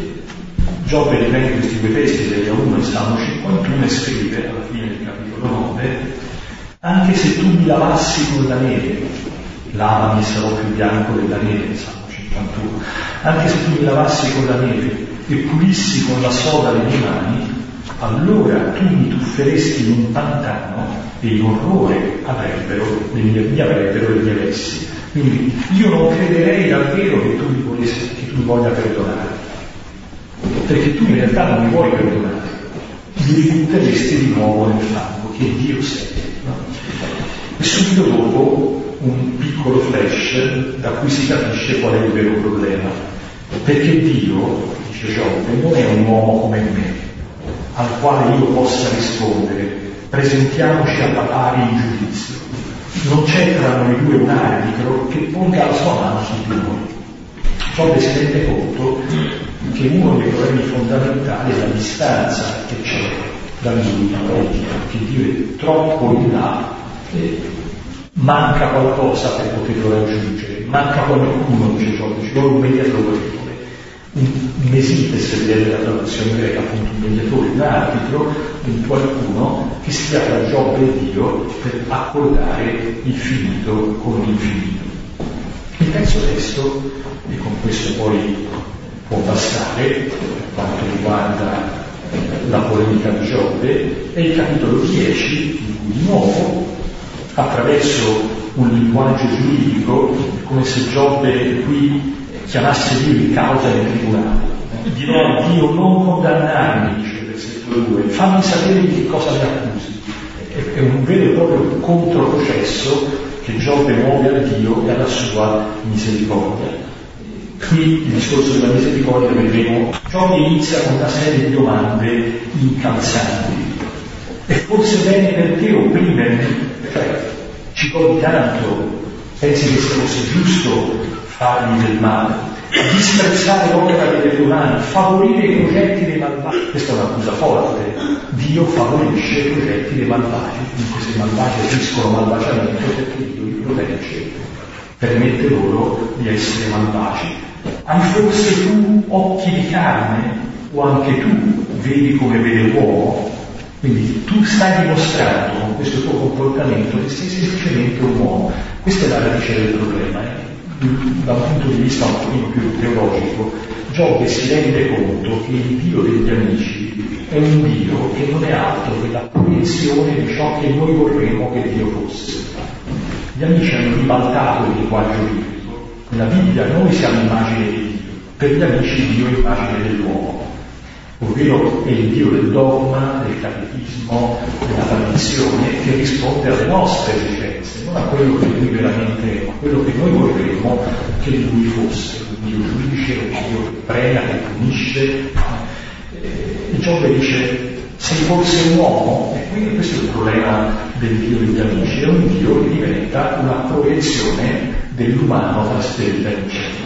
Giobbe riprende questi due testi, Isaia uno e Salmo cinquantuno, e scrive alla fine del capitolo nove: anche se tu mi lavassi con la neve lavami e sarò più bianco della neve, Salmo cinquantuno. Anche se tu mi lavassi con la neve e pulissi con la soda le mie mani, allora tu mi tufferesti in un pantano e in orrore avrebbero le mie, mi avrebbero le mie vessi. Quindi io non crederei davvero che tu mi, volessi, che tu mi voglia perdonare, perché tu in realtà non mi vuoi perdonare, mi ributteresti di nuovo nel fango, che Dio sei. No? E subito dopo un piccolo flash da cui si capisce qual è il vero problema, perché Dio, dice Giobbe, non è un uomo come me, al quale io possa rispondere, presentiamoci alla pari in giudizio. Non c'è tra noi due un arbitro che ponga la sua mano su di noi. Giobbe si rende conto che uno dei problemi fondamentali è la distanza che c'è da lui a Dio, che Dio è troppo in là, e manca qualcosa per poterlo raggiungere, manca qualcuno, dice Giobbe, ci vuole un mediatore, un mesites della traduzione greca, appunto un mediatore, un arbitro, un qualcuno che stia tra Giobbe e Dio per accordare il finito con l'infinito. Il terzo testo, e con questo poi può bastare per quanto riguarda la polemica di Giobbe, è il capitolo dieci, in cui di nuovo, attraverso un linguaggio giuridico, come se Giobbe qui chiamasse Dio in causa nel tribunale. Dirò a Dio: non condannarmi, dice il versetto due, fammi sapere di che cosa mi accusi. È un vero e proprio controprocesso che Giobbe muove a Dio e alla sua misericordia. Qui il discorso della misericordia, vedremo, Giobbe inizia con una serie di domande incalzanti. E forse bene per te opprimermi? Cioè, ci codi tanto, pensi che sia fosse giusto fargli del male, disprezzare l'opera delle tue mani, favorire i progetti dei malvagi? Questa è un'accusa forte. Dio favorisce i progetti dei malvagi, dunque se i malvagi agiscono malvagiamente perché Dio li protegge, permette loro di essere malvagi. Hai forse tu occhi di carne, o anche tu vedi come vede l'uomo? Quindi tu stai dimostrando con questo tuo comportamento che sei semplicemente un uomo. Questa è la radice del problema. Eh? Da un punto di vista un pochino più teologico, Giobbe si rende conto che il Dio degli amici è un Dio che non è altro che la proiezione di ciò che noi vorremmo che Dio fosse. Gli amici hanno ribaltato il linguaggio biblico. Nella Bibbia noi siamo immagine di Dio, per gli amici Dio è immagine dell'uomo, ovvero è il Dio del dogma, del catechismo, della tradizione, che risponde alle nostre esigenze, non a quello che lui veramente è, ma a quello che noi vorremmo che lui fosse, un Dio giudice, un Dio che premia, che punisce. E Giobbe dice: sei forse un uomo? E quindi questo è il problema del Dio degli amici, è un Dio che diventa una proiezione dell'umano trasferita in cielo.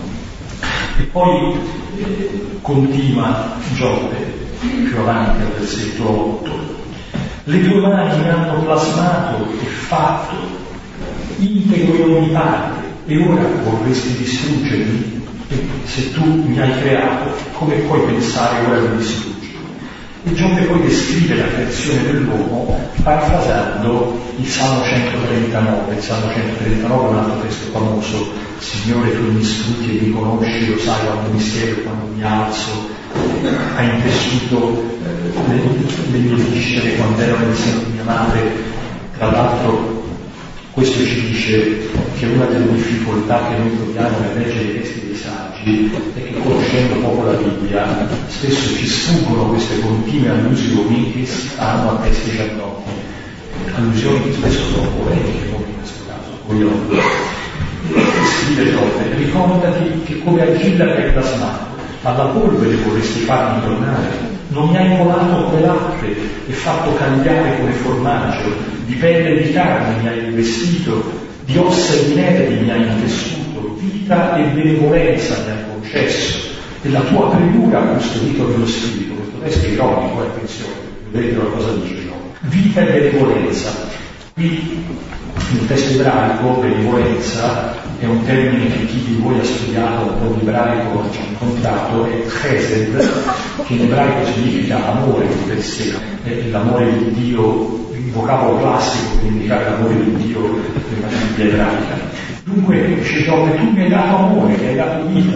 E poi eh, continua Giobbe più avanti al versetto otto: le tue mani mi hanno plasmato e fatto, integro in ogni parte, e ora vorresti distruggermi? E se tu mi hai creato, come puoi pensare ora di distruggermi? E Giobbe poi descrive la creazione dell'uomo parafrasando il Salmo centotrentanove. Il Salmo centotrentanove è un altro testo famoso: Signore, tu mi scruti e mi conosci, lo sai quando mi siedo, quando mi alzo, hai intessuto eh, le, le mie viscere quando ero nel seno di mia madre. Tra l'altro questo ci dice che una delle difficoltà che noi troviamo nel leggere i testi dei saggi è che, conoscendo poco la Bibbia, spesso ci sfuggono queste continue allusioni che si fanno a testi già noti, allusioni che spesso sono polemiche, come in questo caso. Voglio scrivere Giobbe: ricordati che come argilla che hai plasmato, alla polvere vorresti farmi tornare. Non mi hai colato come latte e fatto cambiare come formaggio, di pelle e di carne mi hai rivestito, di ossa e di nervi mi hai intessuto, vita e benevolenza mi hai concesso, e la tua premura ha custodito nello spirito. Questo testo è ironico, eh, attenzione, vedete cosa dice Giobbe. Vita e benevolenza. Qui nel testo ebraico benevolenza è un termine che chi di voi ha studiato un po' di ebraico ci ha incontrato, è chesed, che in ebraico significa amore di per sé, è l'amore di Dio, il vocabolo classico per indicare l'amore di Dio nella Bibbia ebraica. Dunque dice Giobbe, tu mi hai dato amore, mi hai dato vita,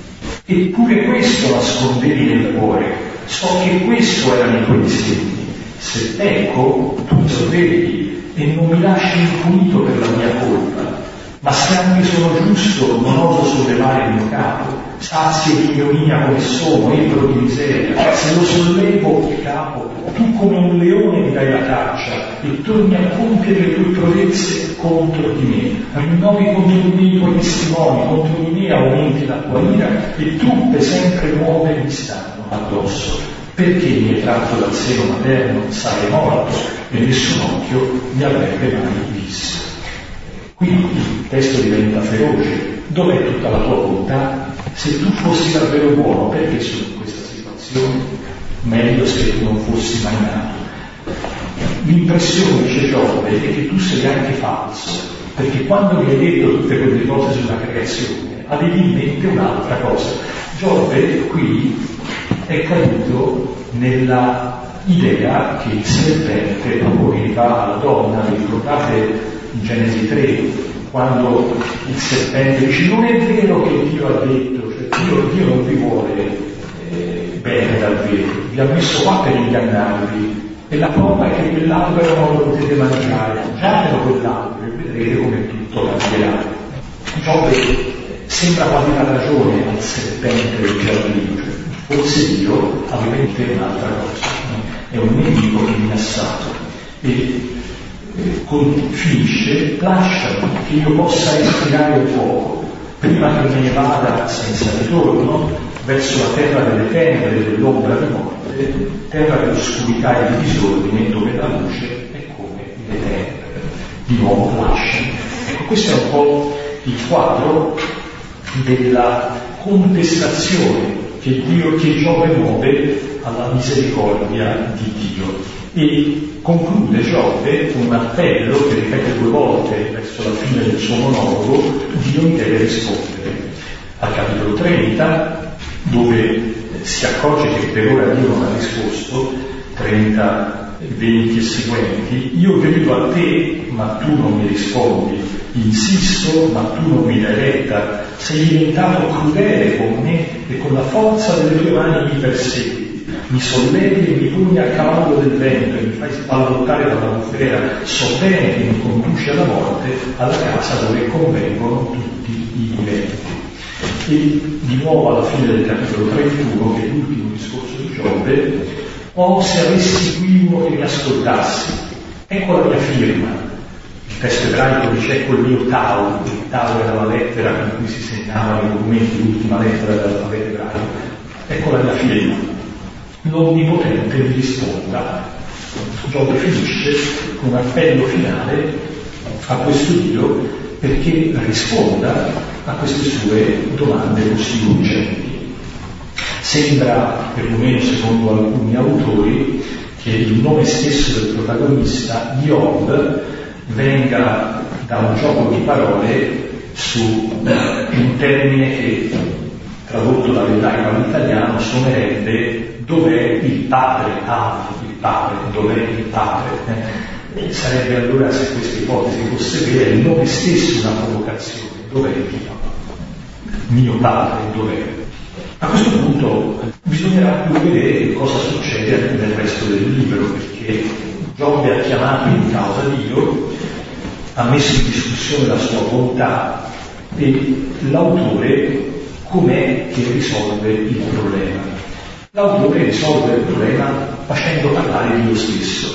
eppure questo nascondevi nel cuore, so che questo erano i tuoi disegni. Se pecco, tu lo vedi e non mi lasci impunito per la mia colpa, ma se anche sono giusto non oso sollevare il mio capo, sazio di ignominia come sono, ebro di miseria, se lo sollevo il capo, tu come un leone mi dai la caccia e torni a compiere le tue prodezze contro di me, rinnovi contro di me i tuoi testimoni, contro di me aumenti la tua ira e truppe sempre nuove mi stanno addosso. Perché mi hai tratto dal seno materno, sarei morto e nessun occhio mi avrebbe mai visto. Qui il testo diventa feroce. Dov'è tutta la tua bontà? Se tu fossi davvero buono, perché sono in questa situazione? Meglio se tu non fossi mai nato. L'impressione, dice Giobbe, è che tu sei anche falso, perché quando mi hai detto tutte quelle cose sulla creazione, avevi in mente un'altra cosa. Giobbe qui è caduto nella idea che il serpente proponeva alla donna. Vi ricordate in Genesi tre, quando il serpente dice non è vero che Dio ha detto, cioè Dio, Dio non vi vuole eh, bene davvero, vi ha messo qua per ingannarvi e la prova è che quell'albero non lo potete mangiare, mangiatelo quell'albero e vedrete come tutto cambierà. Giobbe sembra quasi la ragione al serpente del giardino, cioè forse Dio aveva in te un'altra cosa, è un nemico minacciato e Con, finisce, lasciami che io possa respirare un fuoco prima che me ne vada senza ritorno verso la terra delle tenebre, dell'ombra di morte, terra dell'oscurità e di disordine, dove la luce è come le tenebre. Di nuovo lasciami. Ecco, questo è un po' il quadro della contestazione che Dio, che Giobbe muove alla misericordia di Dio. E conclude Giobbe con un appello che ripete due volte verso la fine del suo monologo: Dio mi deve rispondere. Al capitolo trenta, dove si accorge che per ora Dio non ha risposto, trenta, venti e seguenti, io grido a te, ma tu non mi rispondi, insisto, ma tu non mi dai retta, sei diventato crudele con me e con la forza delle tue mani mi persegui. Mi sollevi e mi pugni a cavallo del vento e mi fai sballottare dalla bufera, so bene che mi conduci alla morte, alla casa dove convengono tutti i viventi. E di nuovo alla fine del capitolo trentuno, che è l'ultimo discorso di Giobbe: oh, se avessi qui uno che mi ascoltassi, ecco la mia firma. Il testo ebraico dice ecco il mio Tau, il Tau era la lettera con cui si segnavano i documenti, l'ultima lettera dell'alfabeto ebraico, ecco la mia firma. L'Onnipotente mi risponda. Giobbe finisce con un appello finale a questo Dio perché risponda a queste sue domande così urgenti. Sembra, perlomeno secondo alcuni autori, che il nome stesso del protagonista, Job, venga da un gioco di parole su un termine che, tradotto dall'ebraico all'italiano, suonerebbe dov'è il padre, ah, il padre, dov'è il padre? Eh, sarebbe allora, se questa ipotesi fosse vera, il nome stesso una provocazione: dov'è Dio? Mio padre, dov'è? A questo punto bisognerà più vedere che cosa succede nel resto del libro, perché Giobbe ha chiamato in causa Dio, ha messo in discussione la sua bontà e l'autore com'è che risolve il problema. L'autore risolve il problema facendo parlare Dio stesso.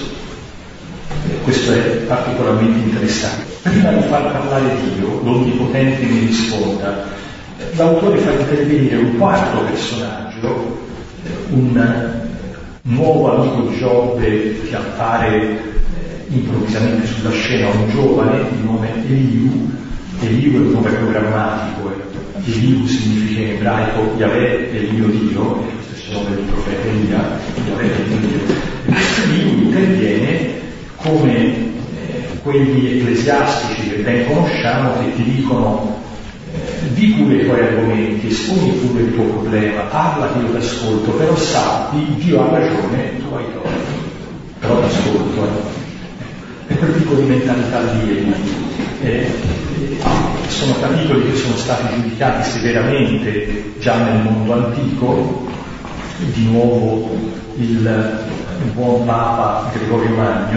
E questo è particolarmente interessante. Prima di far parlare Dio, l'Onnipotente mi risponda, l'autore fa intervenire un quarto personaggio, un nuovo amico di Giobbe che appare improvvisamente sulla scena, un giovane di nome Eliu. Eliu è un nome programmatico, Eliu significa in ebraico Yahweh è il mio Dio, è lo stesso nome del profeta Elia, Yahweh è il mio Dio. E questo Eliu interviene come eh, quegli ecclesiastici che ben conosciamo, che ti dicono eh, di pure i tuoi argomenti, esponi pure il tuo problema, parla che io ti ascolto, però sappi, Dio ha ragione, tu hai torto, però ti ascolto. Eh. È quel tipo di mentalità lì. Eh, sono capitoli che sono stati giudicati severamente già nel mondo antico. Di nuovo il, il buon Papa Gregorio Magno,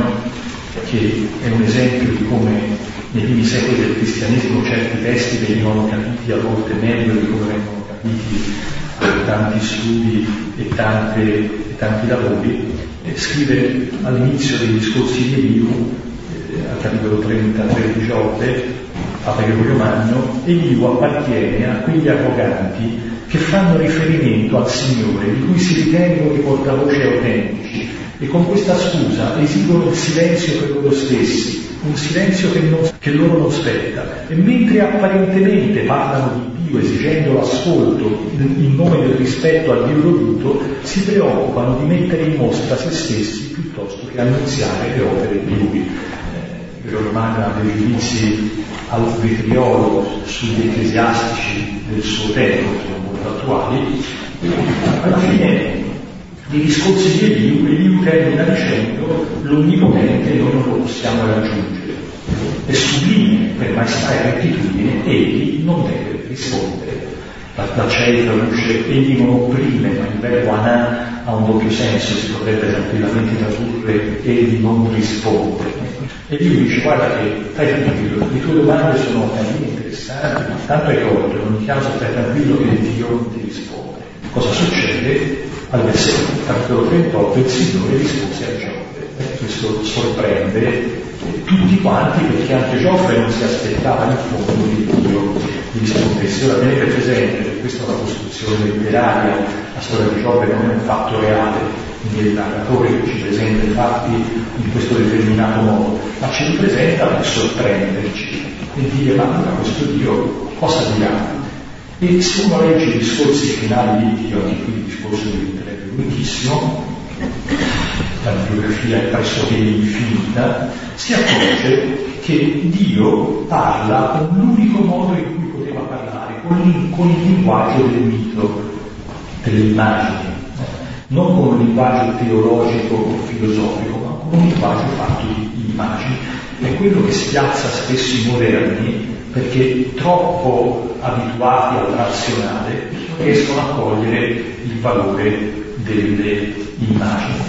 che è un esempio di come nei primi secoli del cristianesimo certi testi venivano capiti a volte meglio di come vengono capiti per tanti studi e, tante, e tanti lavori, eh, scrive all'inizio dei discorsi di Eliu, eh, al capitolo trentatré di Giobbe, Papa Gregorio Magno: Eliu appartiene a quegli arroganti che fanno riferimento al Signore, di cui si ritengono dei portavoce autentici, e con questa scusa esigono il silenzio per loro stessi, un silenzio che, non, che loro non spetta, e mentre apparentemente parlano di Dio esigendo l'ascolto in nome del rispetto al Dio dovuto, si preoccupano di mettere in mostra se stessi piuttosto che annunziare le opere di Lui. Eh, Gregorio Magno ha dei giudizi al vitriolo sugli ecclesiastici del suo tempo, che sono molto attuali. Alla fine dei discorsi di Eliu, Eliu termina dicendo: l'onnipotente noi non lo possiamo raggiungere, è sublime per maestà e rettitudine, egli non deve rispondere. La, la C E I traduce: egli non opprime, ma il verbo anà ha un doppio senso, si potrebbe tranquillamente tradurre: egli non risponde. E lui dice: guarda che stai tranquillo, le tue domande sono carine, interessanti, ma tanto hai torto, in ogni caso stai tranquillo che Dio non ti risponde. Cosa succede? Al versetto capitolo trentotto il Signore rispose a Giobbe. Eh, questo sorprende eh, tutti quanti, perché anche Giobbe non si aspettava in fondo di Dio gli rispondesse. Ora tenete presente che questa è una costruzione letteraria, la storia di Giobbe non è un fatto reale, quindi il narratore ci presenta i fatti in questo determinato modo, ma ci ripresenta per sorprenderci e dire: ma allora questo Dio cosa dirà? E se uno legge i discorsi finali di Dio, anche qui il discorso di Dio è lunghissimo, la bibliografia è pressoché infinita, si accorge che Dio parla con l'unico modo in cui poteva parlare, con, con il linguaggio del mito, delle immagini, non con un linguaggio teologico o filosofico, ma con un linguaggio fatto di immagini. È quello che spiazza spesso i moderni, perché troppo abituati al razionale non riescono a cogliere il valore delle immagini.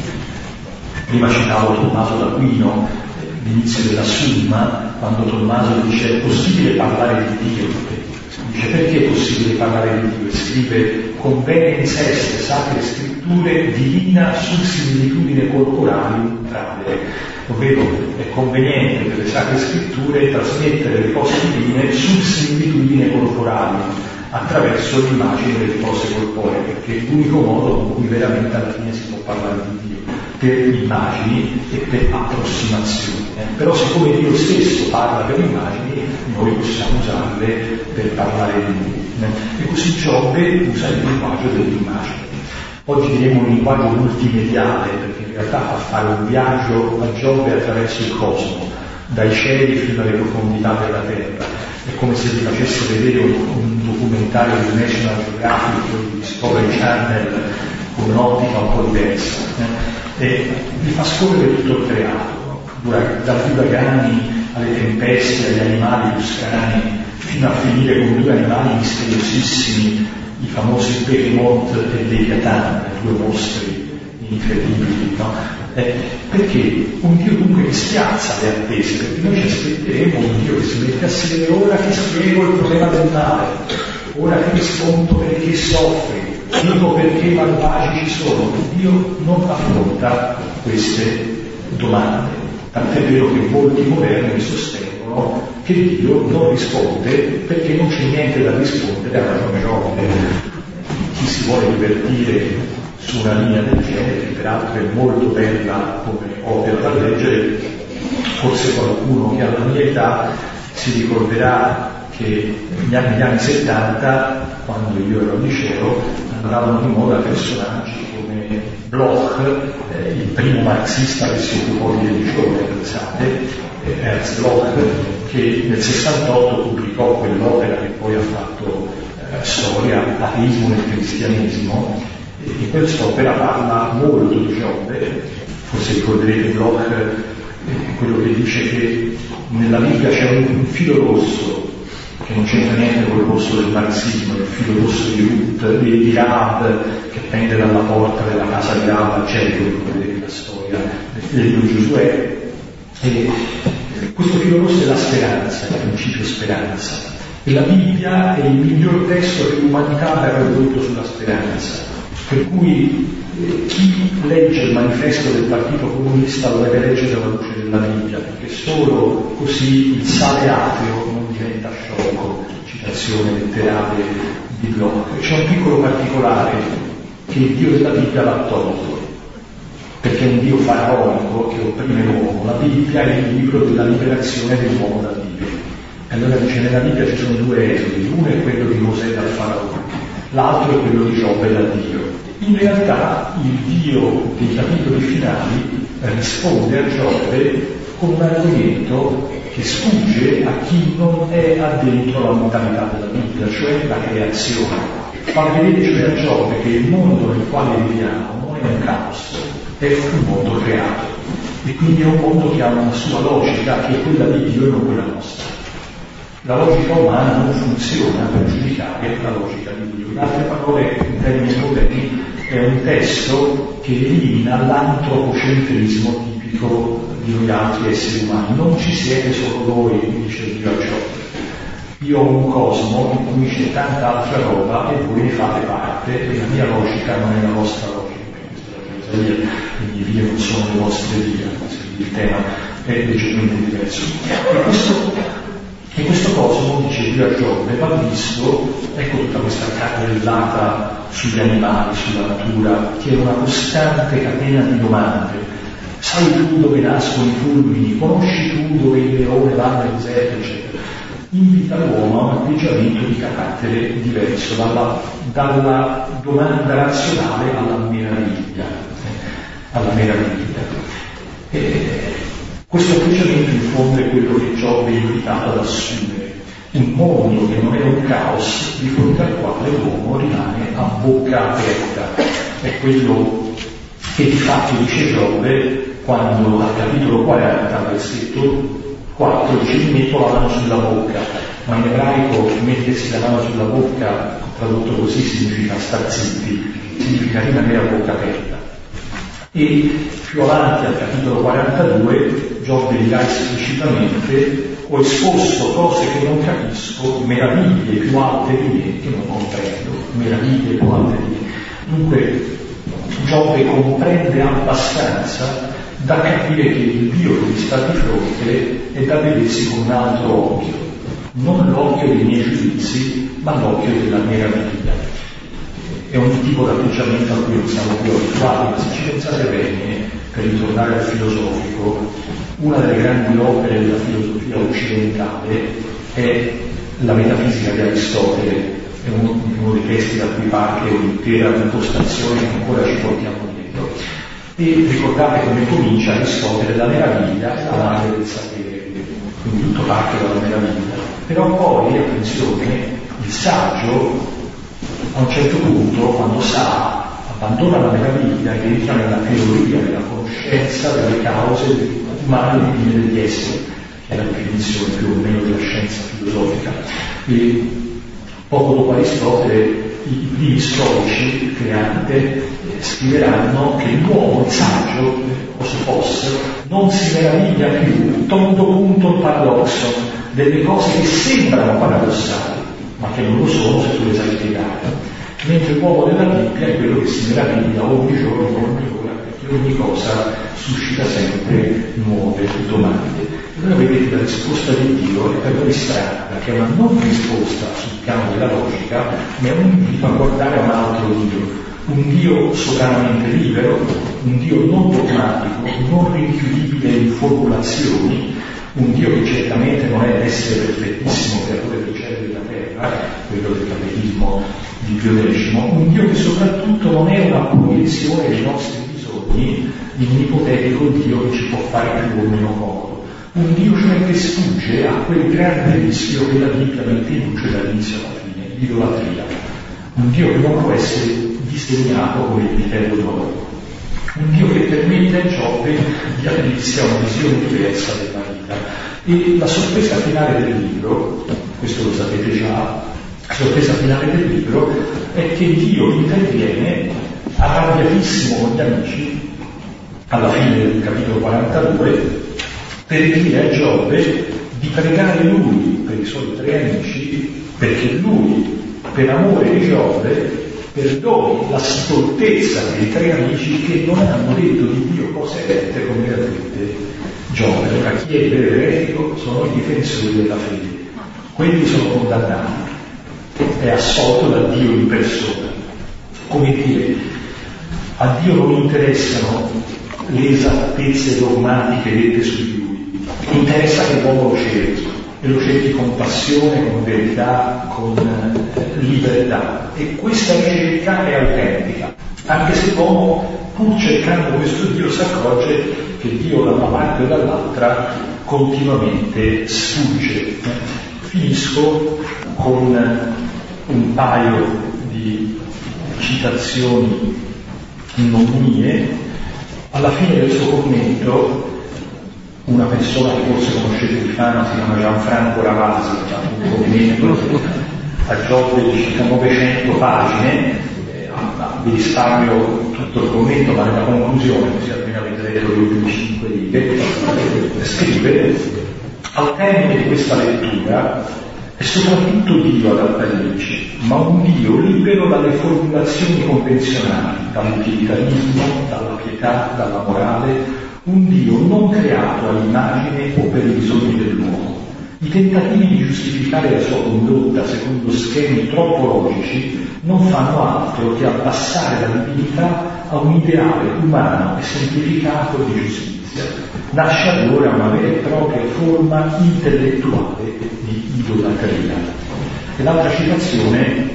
Prima citavo Tommaso d'Aquino, l'inizio della Summa, quando Tommaso dice: è possibile parlare di Dio? Dice: perché è possibile parlare di Dio? E scrive: convene in seste sacre scritture divina sussimilitudine corporali trade. Ovvero è conveniente per le sacre scritture trasmettere le cose divine sussimilitudine corporali attraverso l'immagine delle cose corporee, perché è l'unico modo con cui veramente alla fine si può parlare di Dio, per immagini e per approssimazioni. Eh? Però siccome Dio stesso parla per immagini, noi possiamo usarle per parlare di Lui. Eh? E così Giobbe usa il linguaggio dell'immagine. Oggi diremo un linguaggio multimediale, perché in realtà fa fare un viaggio a Giobbe attraverso il cosmo, dai cieli fino alle profondità della terra. È come se vi facesse vedere un, un documentario di National Geographic o di Discovery Channel con un'ottica un po' diversa. Eh? E vi fa scorrere tutto il creato, dagli uragani alle tempeste, agli animali più strani, fino a finire con due animali misteriosissimi, i famosi Behemoth e Leviathan, due mostri incredibili, no? Eh, perché un Dio dunque che spiazza le attese, perché noi ci aspetteremo un Dio che si mette a sedere: ora che spiego il problema del male, ora che rispondo perché soffri, dico perché i malvagi ci sono. Dio non affronta queste domande, tant'è vero che molti moderni sostengono che Dio non risponde perché non c'è niente da rispondere alla ragione Giobbe. Chi si vuole divertire su una linea del genere, che peraltro è molto bella come opera da leggere, forse qualcuno che ha la mia età si ricorderà che negli anni, negli anni settanta, quando io ero al liceo, andavano di moda personaggi come Bloch, eh, il primo marxista che si occupò di religione, pensate, eh, Ernst Bloch, che nel sessantotto pubblicò quell'opera che poi ha fatto eh, storia, Ateismo nel cristianesimo. E in quest'opera parla molto di Giobbe. Forse ricorderete Bloch, eh, quello che dice che nella Bibbia c'è un, un filo rosso che non c'entra niente con il rosso del marxismo, il filo rosso di Ruth, di, di Rahab, che pende dalla porta della casa di Rahab al Gerico, come vedete la storia del figlio di Giosuè. E questo filo rosso è la speranza, il principio speranza. E la Bibbia è il miglior testo che l'umanità abbia prodotto sulla speranza. Per cui eh, chi legge il manifesto del Partito Comunista lo deve leggere alla luce della Bibbia, perché solo così il sale ateo non diventa sciocco. Citazione letterale di Bloch. C'è un piccolo particolare che il Dio della Bibbia l'ha tolto, perché è un Dio faraonico che opprime l'uomo. La Bibbia è il libro della liberazione dell'uomo da Dio. E allora dice, nella Bibbia ci sono due esodi, uno è quello di Mosè dal faraone, l'altro è quello di Giobbe da Dio. In realtà il Dio dei capitoli finali risponde a Giobbe con un argomento che sfugge a chi non è addentro alla mentalità della Bibbia, cioè la creazione. Fa vedere cioè a Giobbe che il mondo nel quale viviamo non è un caos, è un mondo creato, e quindi è un mondo che ha una sua logica, che è quella di Dio e non quella nostra. La logica umana non funziona per giudicare la logica di Dio. In altre parole, in termini moderni, è un testo che elimina l'antropocentrismo tipico di noi altri esseri umani. Non ci siete solo voi, dice Dio a Giobbe. Io ho un cosmo in cui c'è tanta altra roba e voi ne fate parte, e la mia logica non è la vostra logica. Quindi vie non sono le vostre vie, il tema è leggermente diverso. E questo E questo cosmo, dice Dio a Giobbe, va visto, ecco tutta questa carrellata sugli animali, sulla natura, che è una costante catena di domande. Sai tu dove nascono i fulmini? Conosci tu dove il leone va nel deserto, eccetera. Invita l'uomo a un atteggiamento di carattere diverso, dalla, dalla domanda razionale alla meraviglia. Alla meraviglia. E, Questo atteggiamento in fondo è quello che Giobbe è invitato ad assumere, un mondo che non è un caos di fronte al quale l'uomo rimane a bocca aperta. È quello che di fatto dice Giobbe quando al capitolo quaranta, versetto quattro, dice mi metto la mano sulla bocca, ma in ebraico mettersi la mano sulla bocca, tradotto così, significa star zitti, significa rimanere a bocca aperta. E più avanti al capitolo quarantadue Giobbe dirà esplicitamente: ho esposto cose che non capisco, meraviglie più alte di me che non comprendo, meraviglie più alte di me. Dunque Giobbe comprende abbastanza da capire che il Dio che gli sta di fronte è da vedersi con un altro occhio, non l'occhio dei miei giudizi, ma l'occhio della meraviglia. È un tipo di atteggiamento a cui non siamo più abituati, ma se ci pensate bene, per ritornare al filosofico, una delle grandi opere della filosofia occidentale è la metafisica di Aristotele, è uno, uno dei testi da cui parte un'intera impostazione che ancora ci portiamo dietro. E ricordate come comincia Aristotele: la meraviglia è la madre del sapere, quindi tutto parte dalla meraviglia. Però poi, attenzione, il saggio a un certo punto, quando sa, abbandona la meraviglia e entra nella teoria, nella conoscenza delle cause umane e degli esseri, che è la definizione più o meno della scienza filosofica. E poco dopo Aristotele i primi storici creante scriveranno che l'uomo, il saggio, o se fosse, non si meraviglia più, tondo punto il paradosso, delle cose che sembrano paradossali, ma che non lo sono se tu le sai spiegare. Mentre l'uomo della Bibbia è quello che si meraviglia ogni giorno, ogni ora, perché ogni cosa suscita sempre nuove domande. Allora vedete, la risposta di Dio è per noi strana, perché è una non risposta sul piano della logica, ma è un invito a guardare a un altro Dio, un Dio sovranamente libero, un Dio non dogmatico, non rinchiudibile in formulazioni, un Dio che certamente non è l'essere perfettissimo creatore del cielo e della terra, quello del catechismo di Pio X, un Dio che soprattutto non è una proiezione dei nostri bisogni di un ipotetico Dio che ci può fare più o meno comodo, un Dio cioè che sfugge a quel grande rischio che la Bibbia mette in luce dall'inizio alla fine, l'idolatria, un Dio che non può essere disegnato come il vitello d'oro, un Dio che permette a Giobbe di aprirsi a una visione diversa della vita. E la sorpresa finale del libro questo lo sapete già, la sorpresa finale del libro è che Dio interviene arrabbiatissimo con gli amici alla fine del capitolo quarantadue per dire a Giobbe di pregare lui per i suoi tre amici, perché lui, per amore di Giobbe, perdoni la stoltezza dei tre amici che non hanno detto di Dio cose rette come ha dette Giobbe. Allora chi è vero eretico sono i difensori della fede, quelli sono condannati, è assolto da Dio in persona. Come dire, a Dio non interessano le esattezze dogmatiche dette su di lui, interessa che l'uomo lo cerchi, e lo cerchi con passione, con verità, con eh, libertà, e questa ricerca è autentica, anche se l'uomo, pur cercando questo Dio, si accorge che Dio da una parte o dall'altra continuamente sfugge. Finisco con un paio di citazioni non mie. Alla fine del suo commento, una persona che forse conoscete di fama si chiama Gianfranco Ravasi, ha fatto un commento a Giobbe di circa novecento pagine, eh, vi risparmio tutto il commento, ma nella conclusione, così almeno avete letto le ultime cinque righe, scrive: al termine di questa lettura è soprattutto Dio ad apparirci, ma un Dio libero dalle formulazioni convenzionali, dall'utilitarismo, dalla pietà, dalla morale, un Dio non creato all'immagine o per i bisogni dell'uomo. I tentativi di giustificare la sua condotta secondo schemi troppo logici non fanno altro che abbassare la divinità a un ideale umano e semplificato di giustizia. Nasce allora una vera e propria forma intellettuale di idolatria. E l'altra citazione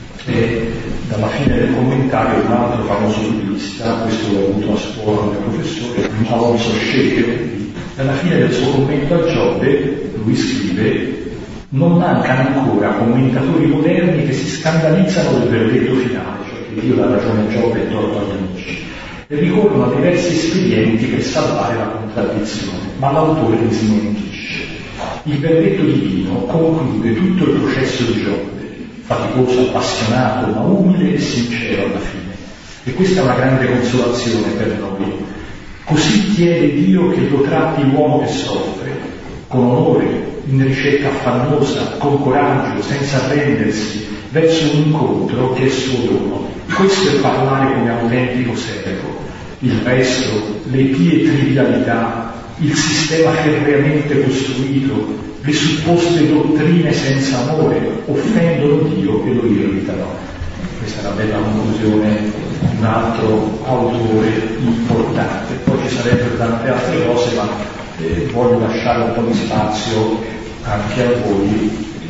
è dalla fine del commentario di un altro famoso biblista, questo l'ho avuto a scuola del professore Alonso Shaker. Alla fine del suo commento a Giobbe lui scrive: non mancano ancora commentatori moderni che si scandalizzano del verdetto finale, cioè che Dio dà ragione a Giobbe e torto agli amici, e ricorrono a diversi espedienti per salvare la contraddizione, ma l'autore li smentisce. Il verdetto divino conclude tutto il processo di Giobbe, faticoso, appassionato, ma umile e sincero alla fine. E questa è una grande consolazione per noi. Così chiede Dio che lo tratti l'uomo che soffre, con onore, in ricerca affannosa, con coraggio, senza arrendersi, verso un incontro che è suo dono. Questo è parlare come autentico servo. Il resto, le pie trivialità, il sistema ferreamente costruito, le supposte dottrine senza amore offendono Dio e lo irritano. Questa è una bella conclusione di un altro autore importante. Poi ci sarebbero tante altre cose, ma eh, voglio lasciare un po' di spazio anche a voi